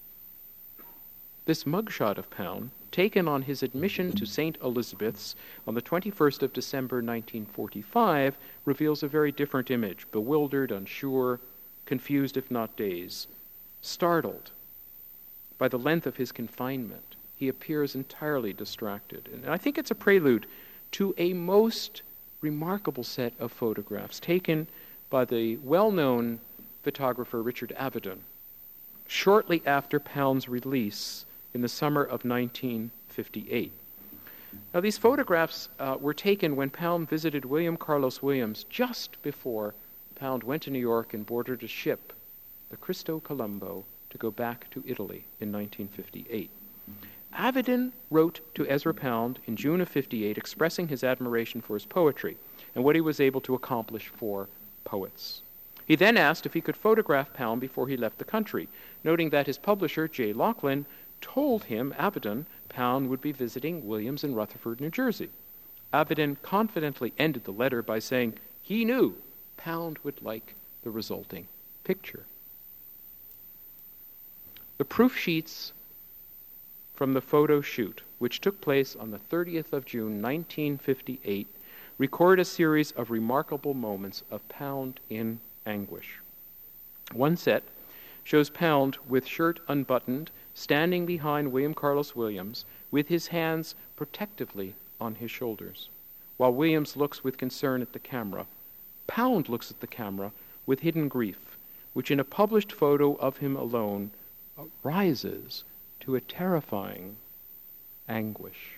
this mugshot of Pound, taken on his admission to Saint Elizabeth's on the twenty-first of December nineteen forty-five, reveals a very different image, bewildered, unsure, confused if not dazed, startled by the length of his confinement. He appears entirely distracted. And I think it's a prelude to a most remarkable set of photographs taken by the well-known photographer Richard Avedon shortly after Pound's release in the summer of nineteen fifty-eight. Now, these photographs uh, were taken when Pound visited William Carlos Williams just before Pound went to New York and boarded a ship, the Cristo Colombo, to go back to Italy in nineteen fifty-eight. Avedon wrote to Ezra Pound in June of fifty-eight expressing his admiration for his poetry and what he was able to accomplish for poets. He then asked if he could photograph Pound before he left the country, noting that his publisher, J. Laughlin, told him, Avedon, Pound would be visiting Williams in Rutherford, New Jersey. Avedon confidently ended the letter by saying he knew Pound would like the resulting picture. The proof sheets from the photo shoot, which took place on the thirtieth of June, nineteen fifty-eight, record a series of remarkable moments of Pound in anguish. One set shows Pound with shirt unbuttoned, standing behind William Carlos Williams, with his hands protectively on his shoulders. While Williams looks with concern at the camera, Pound looks at the camera with hidden grief, which in a published photo of him alone rises to a terrifying anguish.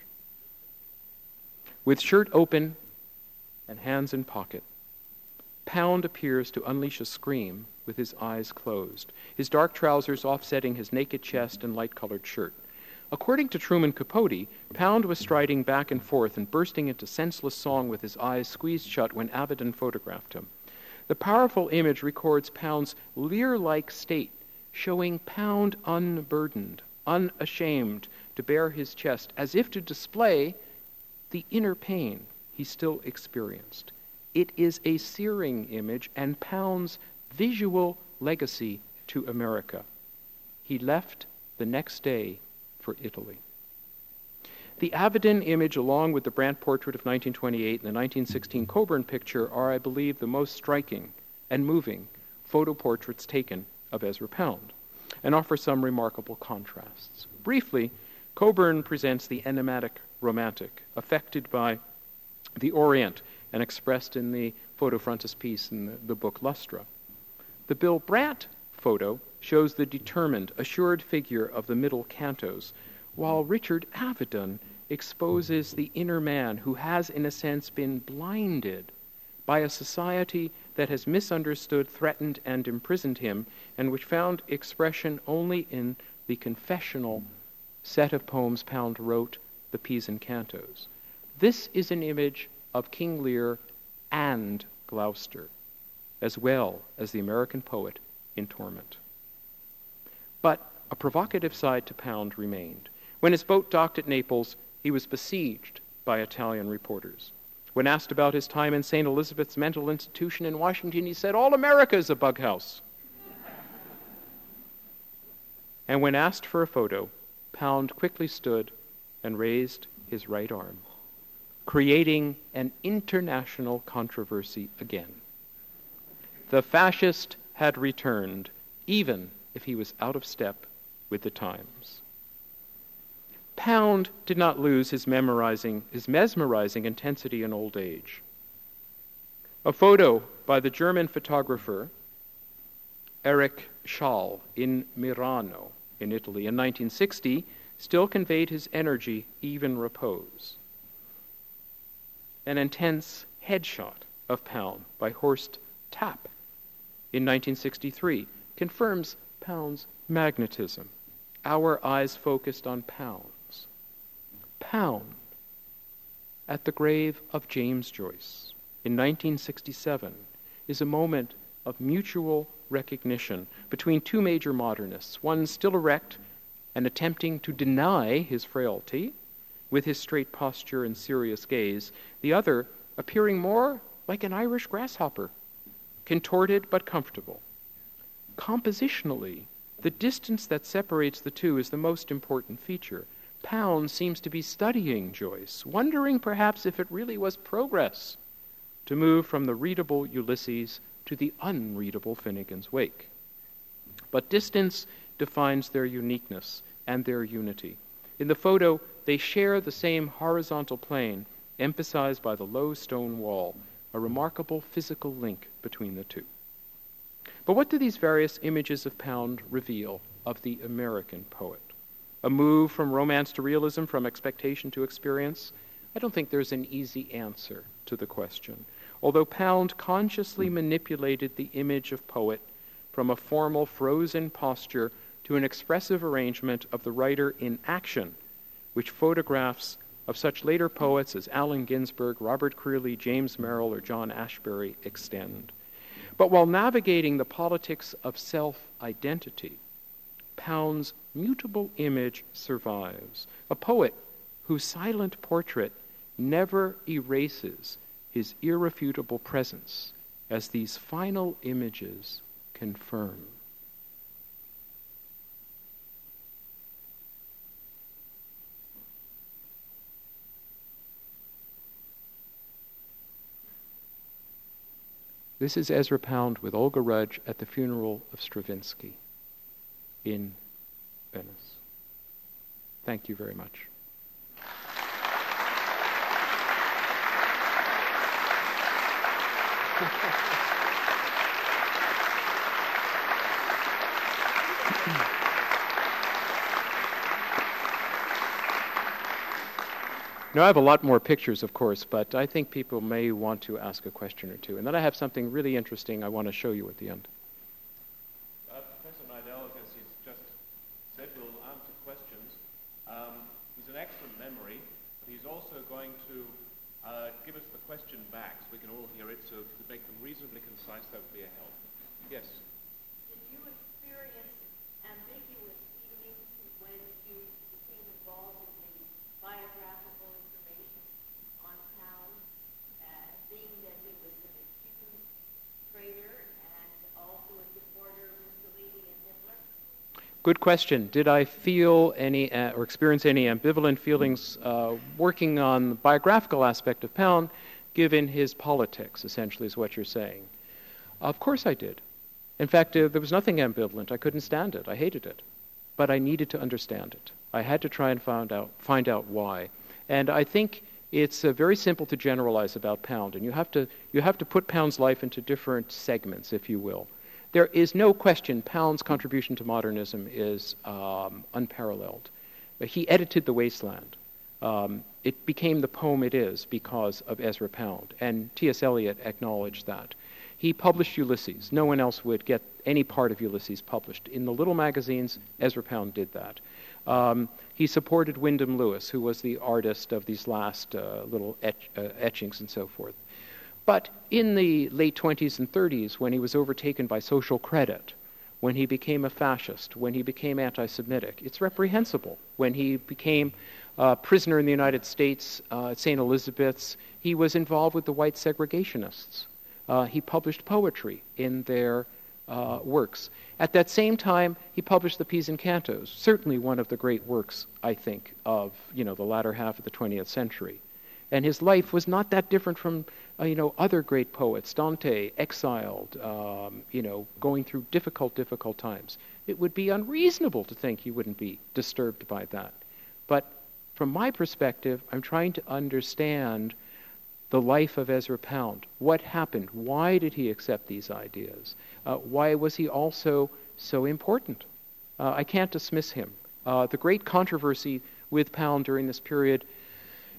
With shirt open and hands in pocket, Pound appears to unleash a scream with his eyes closed, his dark trousers offsetting his naked chest and light-colored shirt. According to Truman Capote, Pound was striding back and forth and bursting into senseless song with his eyes squeezed shut when Avedon photographed him. The powerful image records Pound's Lear-like state, showing Pound unburdened, unashamed to bare his chest, as if to display the inner pain he still experienced. It is a searing image and Pound's visual legacy to America. He left the next day for Italy. The Avedon image, along with the Brandt portrait of nineteen twenty-eight and the nineteen sixteen Coburn picture, are, I believe, the most striking and moving photo portraits taken of Ezra Pound, and offer some remarkable contrasts. Briefly, Coburn presents the enigmatic romantic, affected by the Orient and expressed in the photo frontispiece in the, the book Lustra. The Bill Brandt photo shows the determined, assured figure of the middle cantos, while Richard Avedon exposes the inner man who has, in a sense, been blinded by a society that has misunderstood, threatened, and imprisoned him, and which found expression only in the confessional set of poems Pound wrote, the Pisan Cantos. This is an image of King Lear and Gloucester, as well as the American poet in torment. But a provocative side to Pound remained. When his boat docked at Naples, he was besieged by Italian reporters. When asked about his time in Saint Elizabeth's mental institution in Washington, he said, "All America is a bug house." And when asked for a photo, Pound quickly stood and raised his right arm, creating an international controversy again. The fascist had returned, even if he was out of step with the times. Pound did not lose his memorizing, his mesmerizing intensity in old age. A photo by the German photographer Erich Schall in Murano, in Italy, in nineteen sixty, still conveyed his energy, even repose. an intense headshot of Pound by Horst Tapp in nineteen sixty-three confirms Pound's magnetism. Our eyes focused on Pound's. Pound at the grave of James Joyce in nineteen sixty-seven is a moment of mutual recognition between two major modernists, one still erect and attempting to deny his frailty with his straight posture and serious gaze, the other appearing more like an Irish grasshopper, contorted but comfortable. Compositionally, the distance that separates the two is the most important feature. Pound seems to be studying Joyce, wondering perhaps if it really was progress to move from the readable Ulysses to the unreadable Finnegan's Wake. But distance defines their uniqueness and their unity. In the photo, they share the same horizontal plane, emphasized by the low stone wall, a remarkable physical link between the two. But what do these various images of Pound reveal of the American poet? A move from romance to realism, from expectation to experience? I don't think there's an easy answer to the question. Although Pound consciously manipulated the image of poet from a formal frozen posture to an expressive arrangement of the writer in action, which photographs of such later poets as Allen Ginsberg, Robert Creeley, James Merrill, or John Ashbery extend. But while navigating the politics of self-identity, Pound's mutable image survives, a poet whose silent portrait never erases his irrefutable presence, as these final images confirm. This is Ezra Pound with Olga Rudge at the funeral of Stravinsky in Venice. Thank you very much. Now, I have a lot more pictures, of course, but I think people may want to ask a question or two. And then I have something really interesting I want to show you at the end. Uh, Professor Nidell, as he's just said, will answer questions. Um, he's an excellent memory, but he's also going to uh, give us the question back so we can all hear it. So if you could make them reasonably concise, that would be a help. Yes? Did you experience ambiguous feelings when you became involved in the biographical information on Pound, uh, being that he was an acute traitor and also a supporter of Mussolini and Hitler? Good question. Did I feel any uh, or experience any ambivalent feelings uh, working on the biographical aspect of Pound, given his politics, essentially, is what you're saying? Of course I did. In fact, uh, there was nothing ambivalent. I couldn't stand it. I hated it. But I needed to understand it. I had to try and find out, find out why. And I think it's uh, very simple to generalize about Pound, and you have to you have to put Pound's life into different segments, if you will. There is no question Pound's contribution to modernism is um, unparalleled. He edited The Wasteland. Um, it became the poem it is because of Ezra Pound, and T S Eliot acknowledged that. He published Ulysses. No one else would get any part of Ulysses published. In the little magazines, Ezra Pound did that. Um, he supported Wyndham Lewis, who was the artist of these last uh, little etch, uh, etchings and so forth. But in the late twenties and thirties, when he was overtaken by social credit, when he became a fascist, when he became anti-Semitic, it's reprehensible. When he became a prisoner in the United States uh, at Saint Elizabeth's, he was involved with the white segregationists. Uh, he published poetry in their uh, works. At that same time, he published the Pisan Cantos, certainly one of the great works, I think, of you know the latter half of the twentieth century. And his life was not that different from uh, you know other great poets. Dante, exiled, um, you know, going through difficult, difficult times. It would be unreasonable to think he wouldn't be disturbed by that. But from my perspective, I'm trying to understand the life of Ezra Pound. What happened? Why did he accept these ideas? Uh, why was he also so important? Uh, I can't dismiss him. Uh, the great controversy with Pound during this period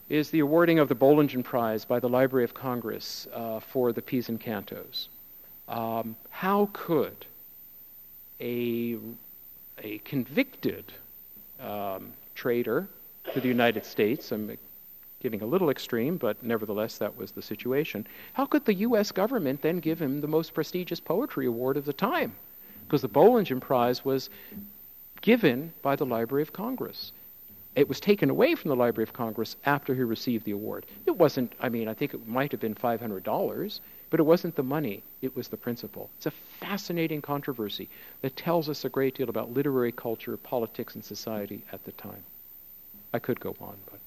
is the awarding of the Bollingen Prize by the Library of Congress uh, for the Pisa Cantos. Um, how could a, a convicted um, traitor to the United States, I'm giving a little extreme, but nevertheless that was the situation, how could the U S government then give him the most prestigious poetry award of the time? Because the Bollingen Prize was given by the Library of Congress. It was taken away from the Library of Congress after he received the award. It wasn't, I mean, I think it might have been five hundred dollars, but it wasn't the money, it was the principle. It's a fascinating controversy that tells us a great deal about literary culture, politics, and society at the time. I could go on, but...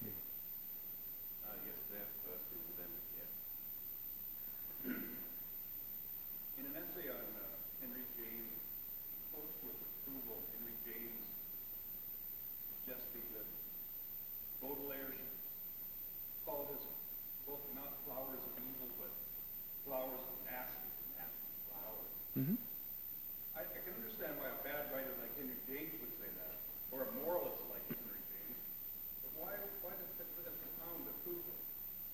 Mm-hmm. I, I can understand why a bad writer like Henry James would say that, or a moralist like Henry James, but why, why does Professor Pound approve of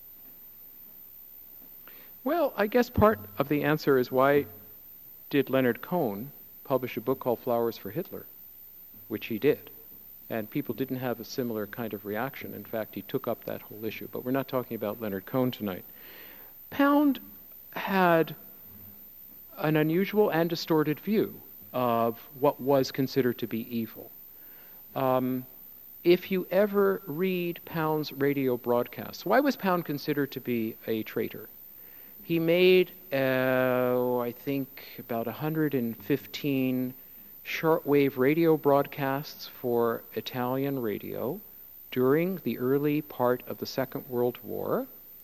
it? Well, I guess part of the answer is why did Leonard Cohen publish a book called Flowers for Hitler, which he did. And people didn't have a similar kind of reaction. In fact, he took up that whole issue. But we're not talking about Leonard Cohen tonight. Pound had an unusual and distorted view of what was considered to be evil. Um, if you ever read Pound's radio broadcasts, why was Pound considered to be a traitor? He made, uh, I think, about one hundred fifteen shortwave radio broadcasts for Italian radio during the early part of the Second World War,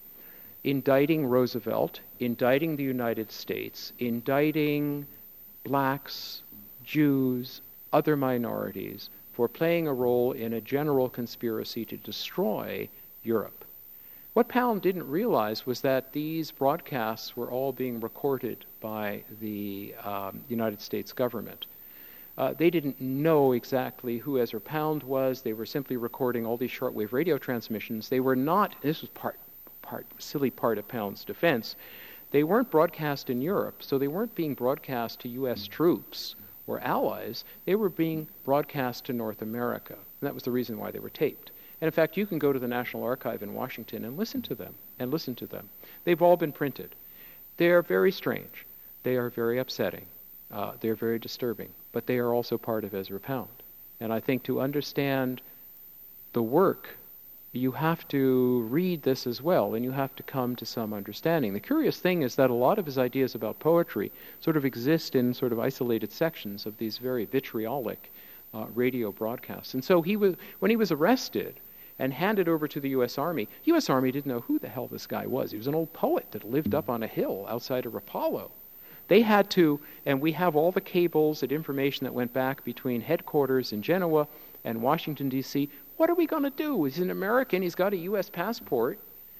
indicting Roosevelt, indicting the United States, indicting blacks, Jews, other minorities for playing a role in a general conspiracy to destroy Europe. What Pound didn't realize was that these broadcasts were all being recorded by the um, United States government. Uh, they didn't know exactly who Ezra Pound was. They were simply recording all these shortwave radio transmissions. They were not, this was part, part, silly part of Pound's defense, they weren't broadcast in Europe, so they weren't being broadcast to U S troops or allies. They were being broadcast to North America. And that was the reason why they were taped. And in fact, you can go to the National Archive in Washington and listen to them, and listen to them. They've all been printed. They are very strange. They are very upsetting. Uh, they're very disturbing. But they are also part of Ezra Pound. And I think to understand the work, you have to read this as well, and you have to come to some understanding. The curious thing is that a lot of his ideas about poetry sort of exist in sort of isolated sections of these very vitriolic uh, radio broadcasts. And so he was, when he was arrested and handed over to the U S Army, U S Army didn't know who the hell this guy was. He was an old poet that lived up on a hill outside of Rapallo. They had to, and we have all the cables and information that went back between headquarters in Genoa and Washington, D C What are we going to do? He's an American, he's got a U S passport,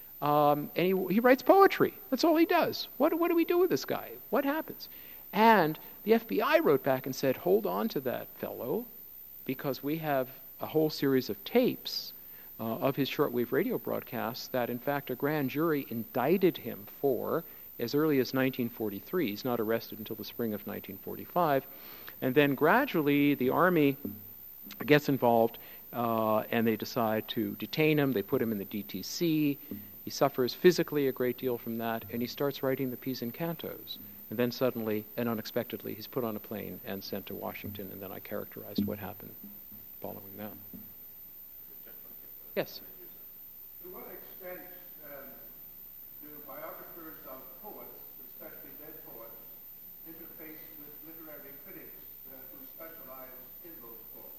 um, and he, he writes poetry. That's all he does. What, what do we do with this guy? What happens? And the F B I wrote back and said, hold on to that fellow, because we have a whole series of tapes uh, of his shortwave radio broadcasts that, in fact, a grand jury indicted him for as early as nineteen forty-three. He's not arrested until the spring of nineteen forty-five. And then gradually the Army gets involved, uh, and they decide to detain him. They put him in the D T C. He suffers physically a great deal from that, and he starts writing the Pisa Cantos. And then suddenly and unexpectedly, he's put on a plane and sent to Washington, and then I characterized what happened following that. Yes? To what extent um, do biographers of poets, especially dead poets, interface with literary critics uh, who specialize in those poets?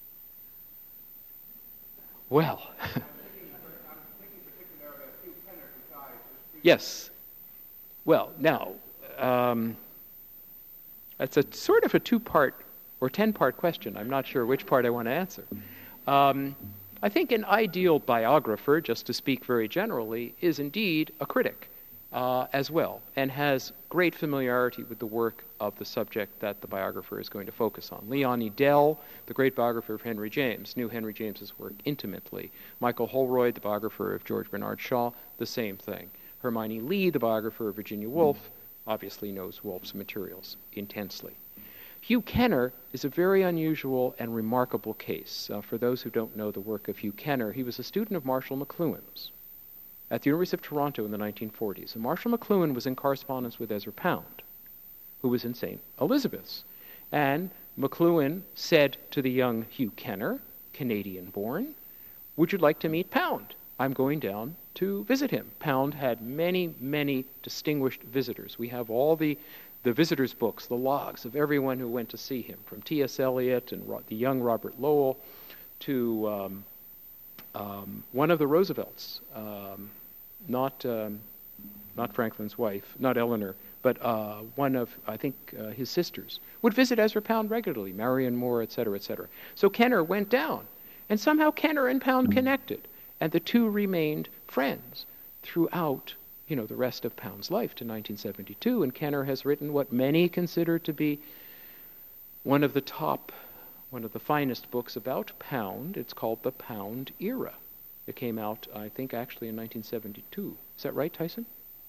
Well, I'm thinking, I'm thinking particularly of Hugh Kenner, who died just recently. yes. Well, now, um, that's a sort of a two-part or ten-part question. I'm not sure which part I want to answer. Um, I think an ideal biographer, just to speak very generally, is indeed a critic. uh, as well, and has great familiarity with the work of the subject that the biographer is going to focus on. Leon Edel, the great biographer of Henry James, knew Henry James's work intimately. Michael Holroyd, the biographer of George Bernard Shaw, the same thing. Hermione Lee, the biographer of Virginia Woolf, obviously knows Woolf's materials intensely. Hugh Kenner is a very unusual and remarkable case. Uh, for those who don't know the work of Hugh Kenner, he was a student of Marshall McLuhan's at the University of Toronto in the nineteen forties. And Marshall McLuhan was in correspondence with Ezra Pound, who was in Saint Elizabeth's. And McLuhan said to the young Hugh Kenner, Canadian-born, "Would you like to meet Pound? I'm going down to visit him." Pound had many, many distinguished visitors. We have all the, the visitors' books, the logs of everyone who went to see him, from T S Eliot and Ro- the young Robert Lowell to um, um, one of the Roosevelts, um, not um, not Franklin's wife, not Eleanor, but uh, one of, I think, uh, his sisters, would visit Ezra Pound regularly, Marion Moore, et cetera, et cetera. So Kenner went down, and somehow Kenner and Pound connected, and the two remained friends throughout, you know, the rest of Pound's life to nineteen seventy-two, and Kenner has written what many consider to be one of the top, one of the finest books about Pound. It's called The Pound Era. It came out, I think, actually in nineteen seventy-two. Is that right, Tyson?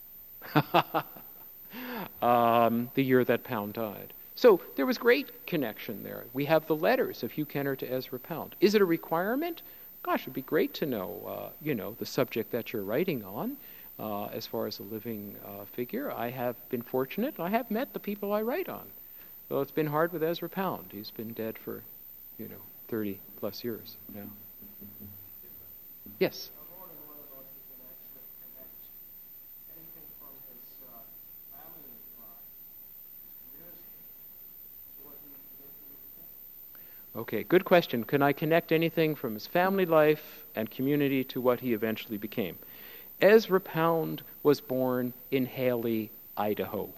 um, the year that Pound died. So there was great connection there. We have the letters of Hugh Kenner to Ezra Pound. Is it a requirement? Gosh, it'd be great to know, uh, you know, the subject that you're writing on uh, as far as a living uh, figure. I have been fortunate. I have met the people I write on. Well, it's been hard with Ezra Pound. He's been dead for, you know, thirty plus years now. Yes? I'm wondering whether or not you can actually connect anything from his uh, family life, his community, to what he became. Okay, good question. Can I connect anything from his family life and community to what he eventually became? Ezra Pound was born in Haley, Idaho.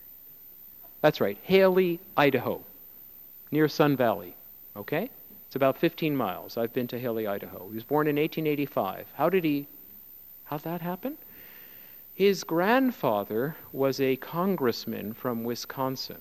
That's right, Haley, Idaho, near Sun Valley, okay? It's about fifteen miles. I've been to Haley, Idaho. He was born in eighteen eighty-five. How did he, how'd that happen? His grandfather was a congressman from Wisconsin.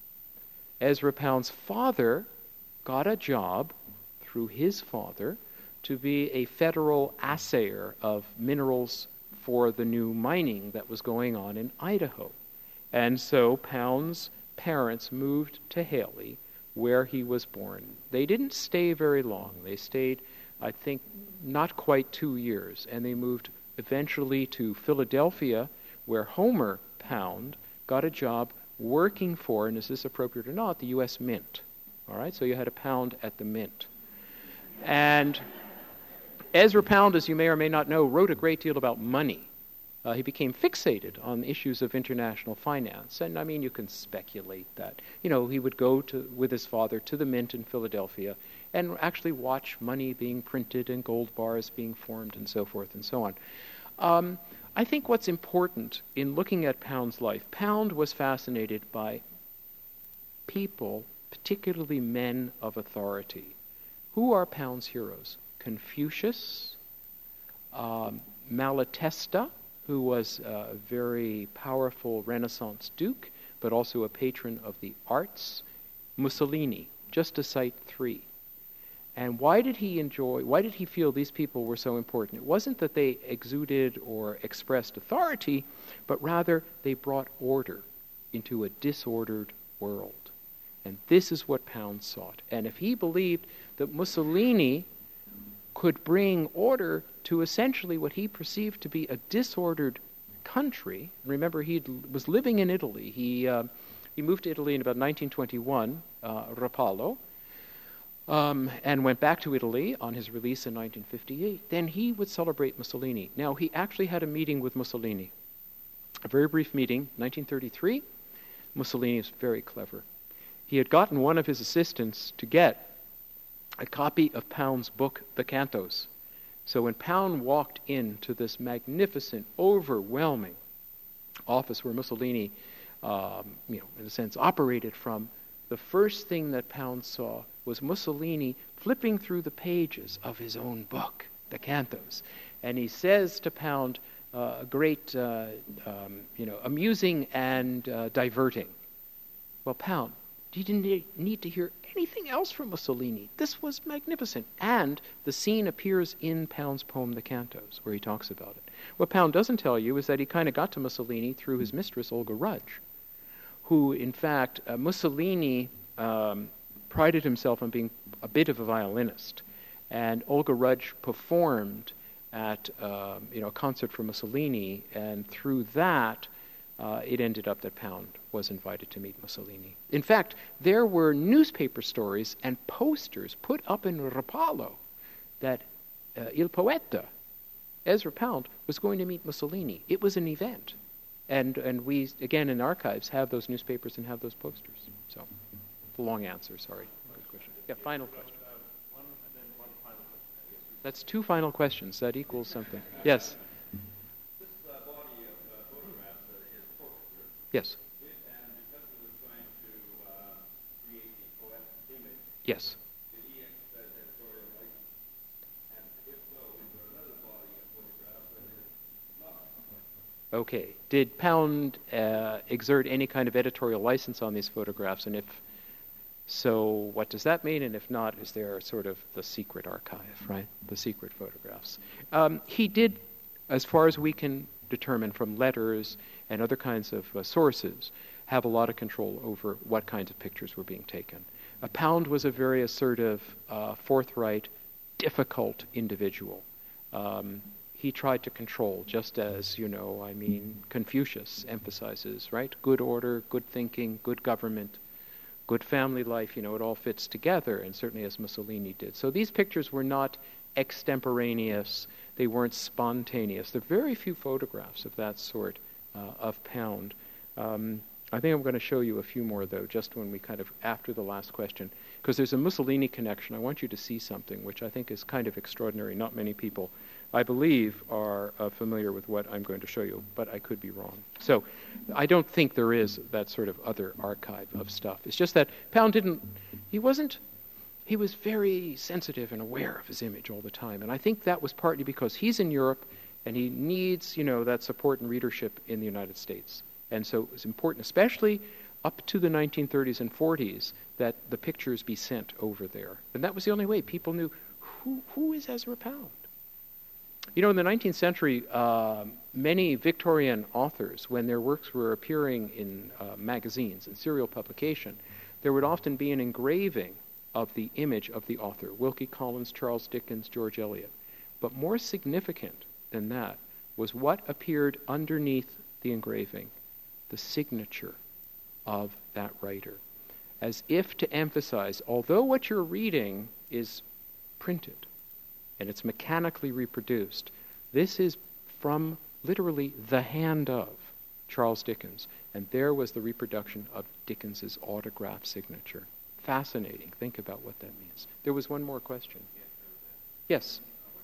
Ezra Pound's father got a job through his father to be a federal assayer of minerals for the new mining that was going on in Idaho. And so Pound's parents moved to Haley, where he was born. They didn't stay very long. They stayed, I think, not quite two years, and they moved eventually to Philadelphia, where Homer Pound got a job working for, and is this appropriate or not, the U S Mint. All right, so you had a Pound at the Mint. And Ezra Pound, as you may or may not know, wrote a great deal about money. Uh, he became fixated on issues of international finance. And, I mean, you can speculate that, you know, he would go to with his father to the Mint in Philadelphia and actually watch money being printed and gold bars being formed and so forth and so on. Um, I think what's important in looking at Pound's life, Pound was fascinated by people, particularly men of authority. Who are Pound's heroes? Confucius, um, Malatesta, who was a very powerful Renaissance duke, but also a patron of the arts, Mussolini, just to cite three. And why did he enjoy, why did he feel these people were so important? It wasn't that they exuded or expressed authority, but rather they brought order into a disordered world. And this is what Pound sought. And if he believed that Mussolini could bring order to essentially what he perceived to be a disordered country. Remember, he was living in Italy. He uh, he moved to Italy in about nineteen twenty-one, uh, Rapallo, um, and went back to Italy on his release in nineteen fifty-eight. Then he would celebrate Mussolini. Now, he actually had a meeting with Mussolini, a very brief meeting, nineteen thirty-three. Mussolini is very clever. He had gotten one of his assistants to get a copy of Pound's book, The Cantos. So when Pound walked into this magnificent, overwhelming office where Mussolini, um, you know, in a sense, operated from, the first thing that Pound saw was Mussolini flipping through the pages of his own book, The Cantos. And he says to Pound, uh, great, uh, um, you know, amusing and uh, diverting. Well, Pound, you didn't need to hear anything else from Mussolini. This was magnificent. And the scene appears in Pound's poem, The Cantos, where he talks about it. What Pound doesn't tell you is that he kind of got to Mussolini through his mistress, Olga Rudge, who, in fact, uh, Mussolini um, prided himself on being a bit of a violinist. And Olga Rudge performed at um, you know, a concert for Mussolini, and through that, uh, it ended up that Pound was invited to meet Mussolini. In fact, there were newspaper stories and posters put up in Rapallo that uh, Il Poeta, Ezra Pound, was going to meet Mussolini. It was an event. And and we, again, in archives, have those newspapers and have those posters. So, the long answer, sorry. Good question. Yeah, final question. That's two final questions. That equals something. Yes? This uh, body of uh, photographs uh, is portraiture. Yes. And because he was going to uh, create the poetic image, Yes. did he exercise editorial license? And if so, is there another body of photographs that is not? Okay. Did Pound uh, exert any kind of editorial license on these photographs? And if so, what does that mean? And if not, is there sort of the secret archive, right? The secret photographs. Um, he did, as far as we can determine from letters and other kinds of uh, sources, have a lot of control over what kinds of pictures were being taken. Uh, Pound was a very assertive, uh, forthright, difficult individual. Um, he tried to control, just as, you know, I mean, Confucius emphasizes, right? Good order, good thinking, good government, good family life, you know, it all fits together, and certainly as Mussolini did. So these pictures were not extemporaneous. They weren't spontaneous. There are very few photographs of that sort uh, of Pound. Um, I think I'm going to show you a few more, though, just when we kind of, after the last question, because there's a Mussolini connection. I want you to see something which I think is kind of extraordinary. Not many people, I believe, are uh, familiar with what I'm going to show you, but I could be wrong. So I don't think there is that sort of other archive of stuff. It's just that Pound didn't, he wasn't, he was very sensitive and aware of his image all the time. And I think that was partly because he's in Europe and he needs, you know, that support and readership in the United States. And so it was important, especially up to the nineteen thirties and forties, that the pictures be sent over there. And that was the only way people knew, who who is Ezra Pound? You know, in the nineteenth century, uh, many Victorian authors, when their works were appearing in uh, magazines and serial publication, there would often be an engraving of the image of the author, Wilkie Collins, Charles Dickens, George Eliot. But more significant than that was what appeared underneath the engraving, the signature of that writer, as if to emphasize, although what you're reading is printed and it's mechanically reproduced, this is from literally the hand of Charles Dickens. And there was the reproduction of Dickens's autograph signature. Fascinating. Think about what that means. There was one more question. Yes?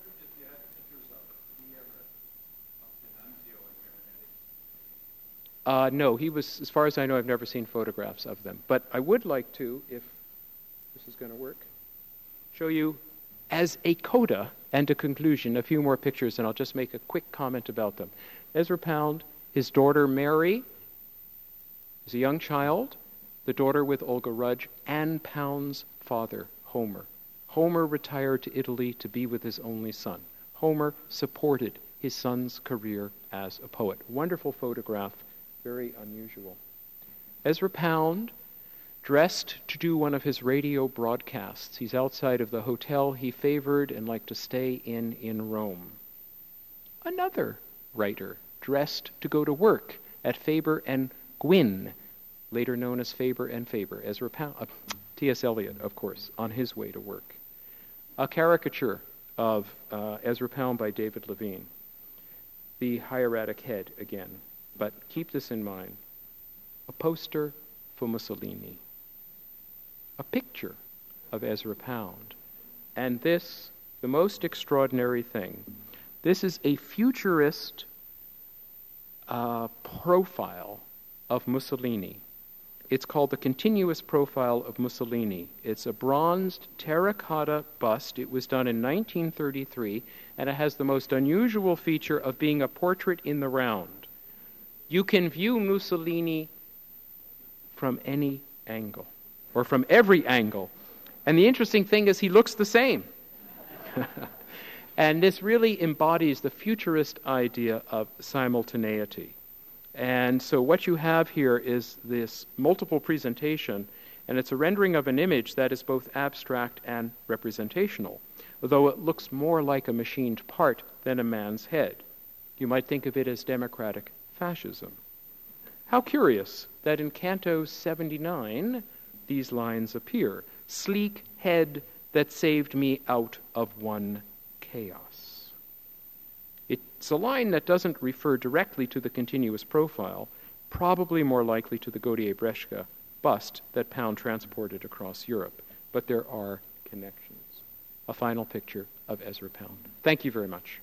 Uh, no, he was, as far as I know, I've never seen photographs of them. But I would like to, if this is going to work, show you as a coda and a conclusion a few more pictures, and I'll just make a quick comment about them. Ezra Pound, his daughter Mary, is a young child, the daughter with Olga Rudge, and Pound's father, Homer. Homer retired to Italy to be with his only son. Homer supported his son's career as a poet. Wonderful photograph. Very unusual. Ezra Pound, dressed to do one of his radio broadcasts. He's outside of the hotel he favored and liked to stay in in Rome. Another writer, dressed to go to work at Faber and Gwynne, later known as Faber and Faber. Ezra Pound, uh, T S Eliot, of course, on his way to work. A caricature of uh, Ezra Pound by David Levine. The hieratic head again. But keep this in mind. A poster for Mussolini. A picture of Ezra Pound. And this, the most extraordinary thing, this is a futurist uh, profile of Mussolini, It's called The Continuous Profile of Mussolini. It's a bronzed terracotta bust. It was done in nineteen thirty-three, and it has the most unusual feature of being a portrait in the round. You can view Mussolini from any angle, or from every angle. And the interesting thing is he looks the same. And this really embodies the futurist idea of simultaneity. And so what you have here is this multiple presentation, and it's a rendering of an image that is both abstract and representational, although it looks more like a machined part than a man's head. You might think of it as democratic fascism. How curious that in Canto seventy-nine, these lines appear. Sleek head that saved me out of one chaos. It's a line that doesn't refer directly to the continuous profile, probably more likely to the Gautier-Breschke bust that Pound transported across Europe, but there are connections. A final picture of Ezra Pound. Thank you very much.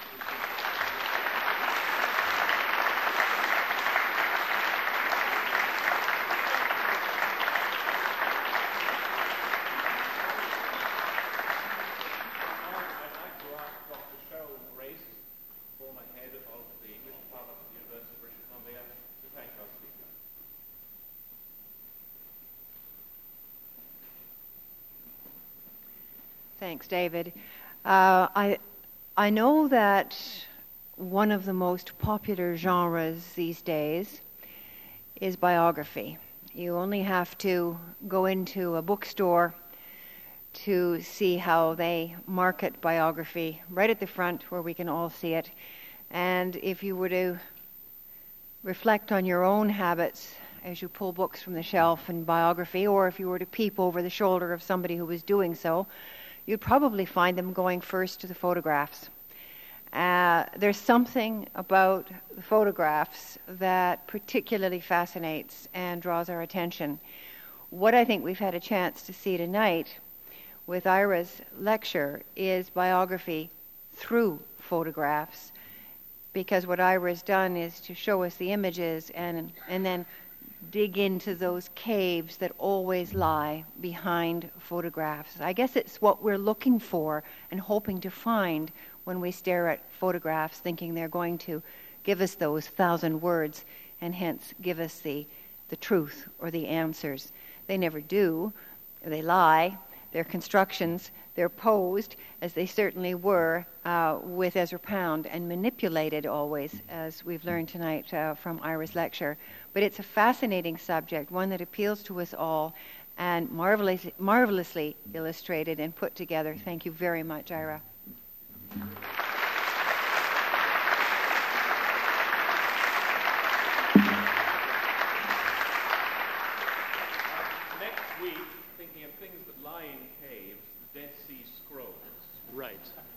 Thanks, David. Uh, I I know that one of the most popular genres these days is biography. You only have to go into a bookstore to see how they market biography right at the front where we can all see it. And if you were to reflect on your own habits as you pull books from the shelf in biography, or if you were to peep over the shoulder of somebody who was doing so, you'd probably find them going first to the photographs. Uh, there's something about the photographs that particularly fascinates and draws our attention. What I think we've had a chance to see tonight with Ira's lecture is biography through photographs, because what Ira has done is to show us the images and and then dig into those caves that always lie behind photographs. I guess it's what we're looking for and hoping to find when we stare at photographs, thinking they're going to give us those thousand words and hence give us the, the truth or the answers. They never do. They lie. They're constructions. They're posed, as they certainly were uh, with Ezra Pound, and manipulated always, as we've learned tonight uh, from Ira's lecture. But it's a fascinating subject, one that appeals to us all, and marvelously, marvelously illustrated and put together. Thank you very much, Ira. Next week, thinking of things that lie in caves, the Dead Sea Scrolls. Right.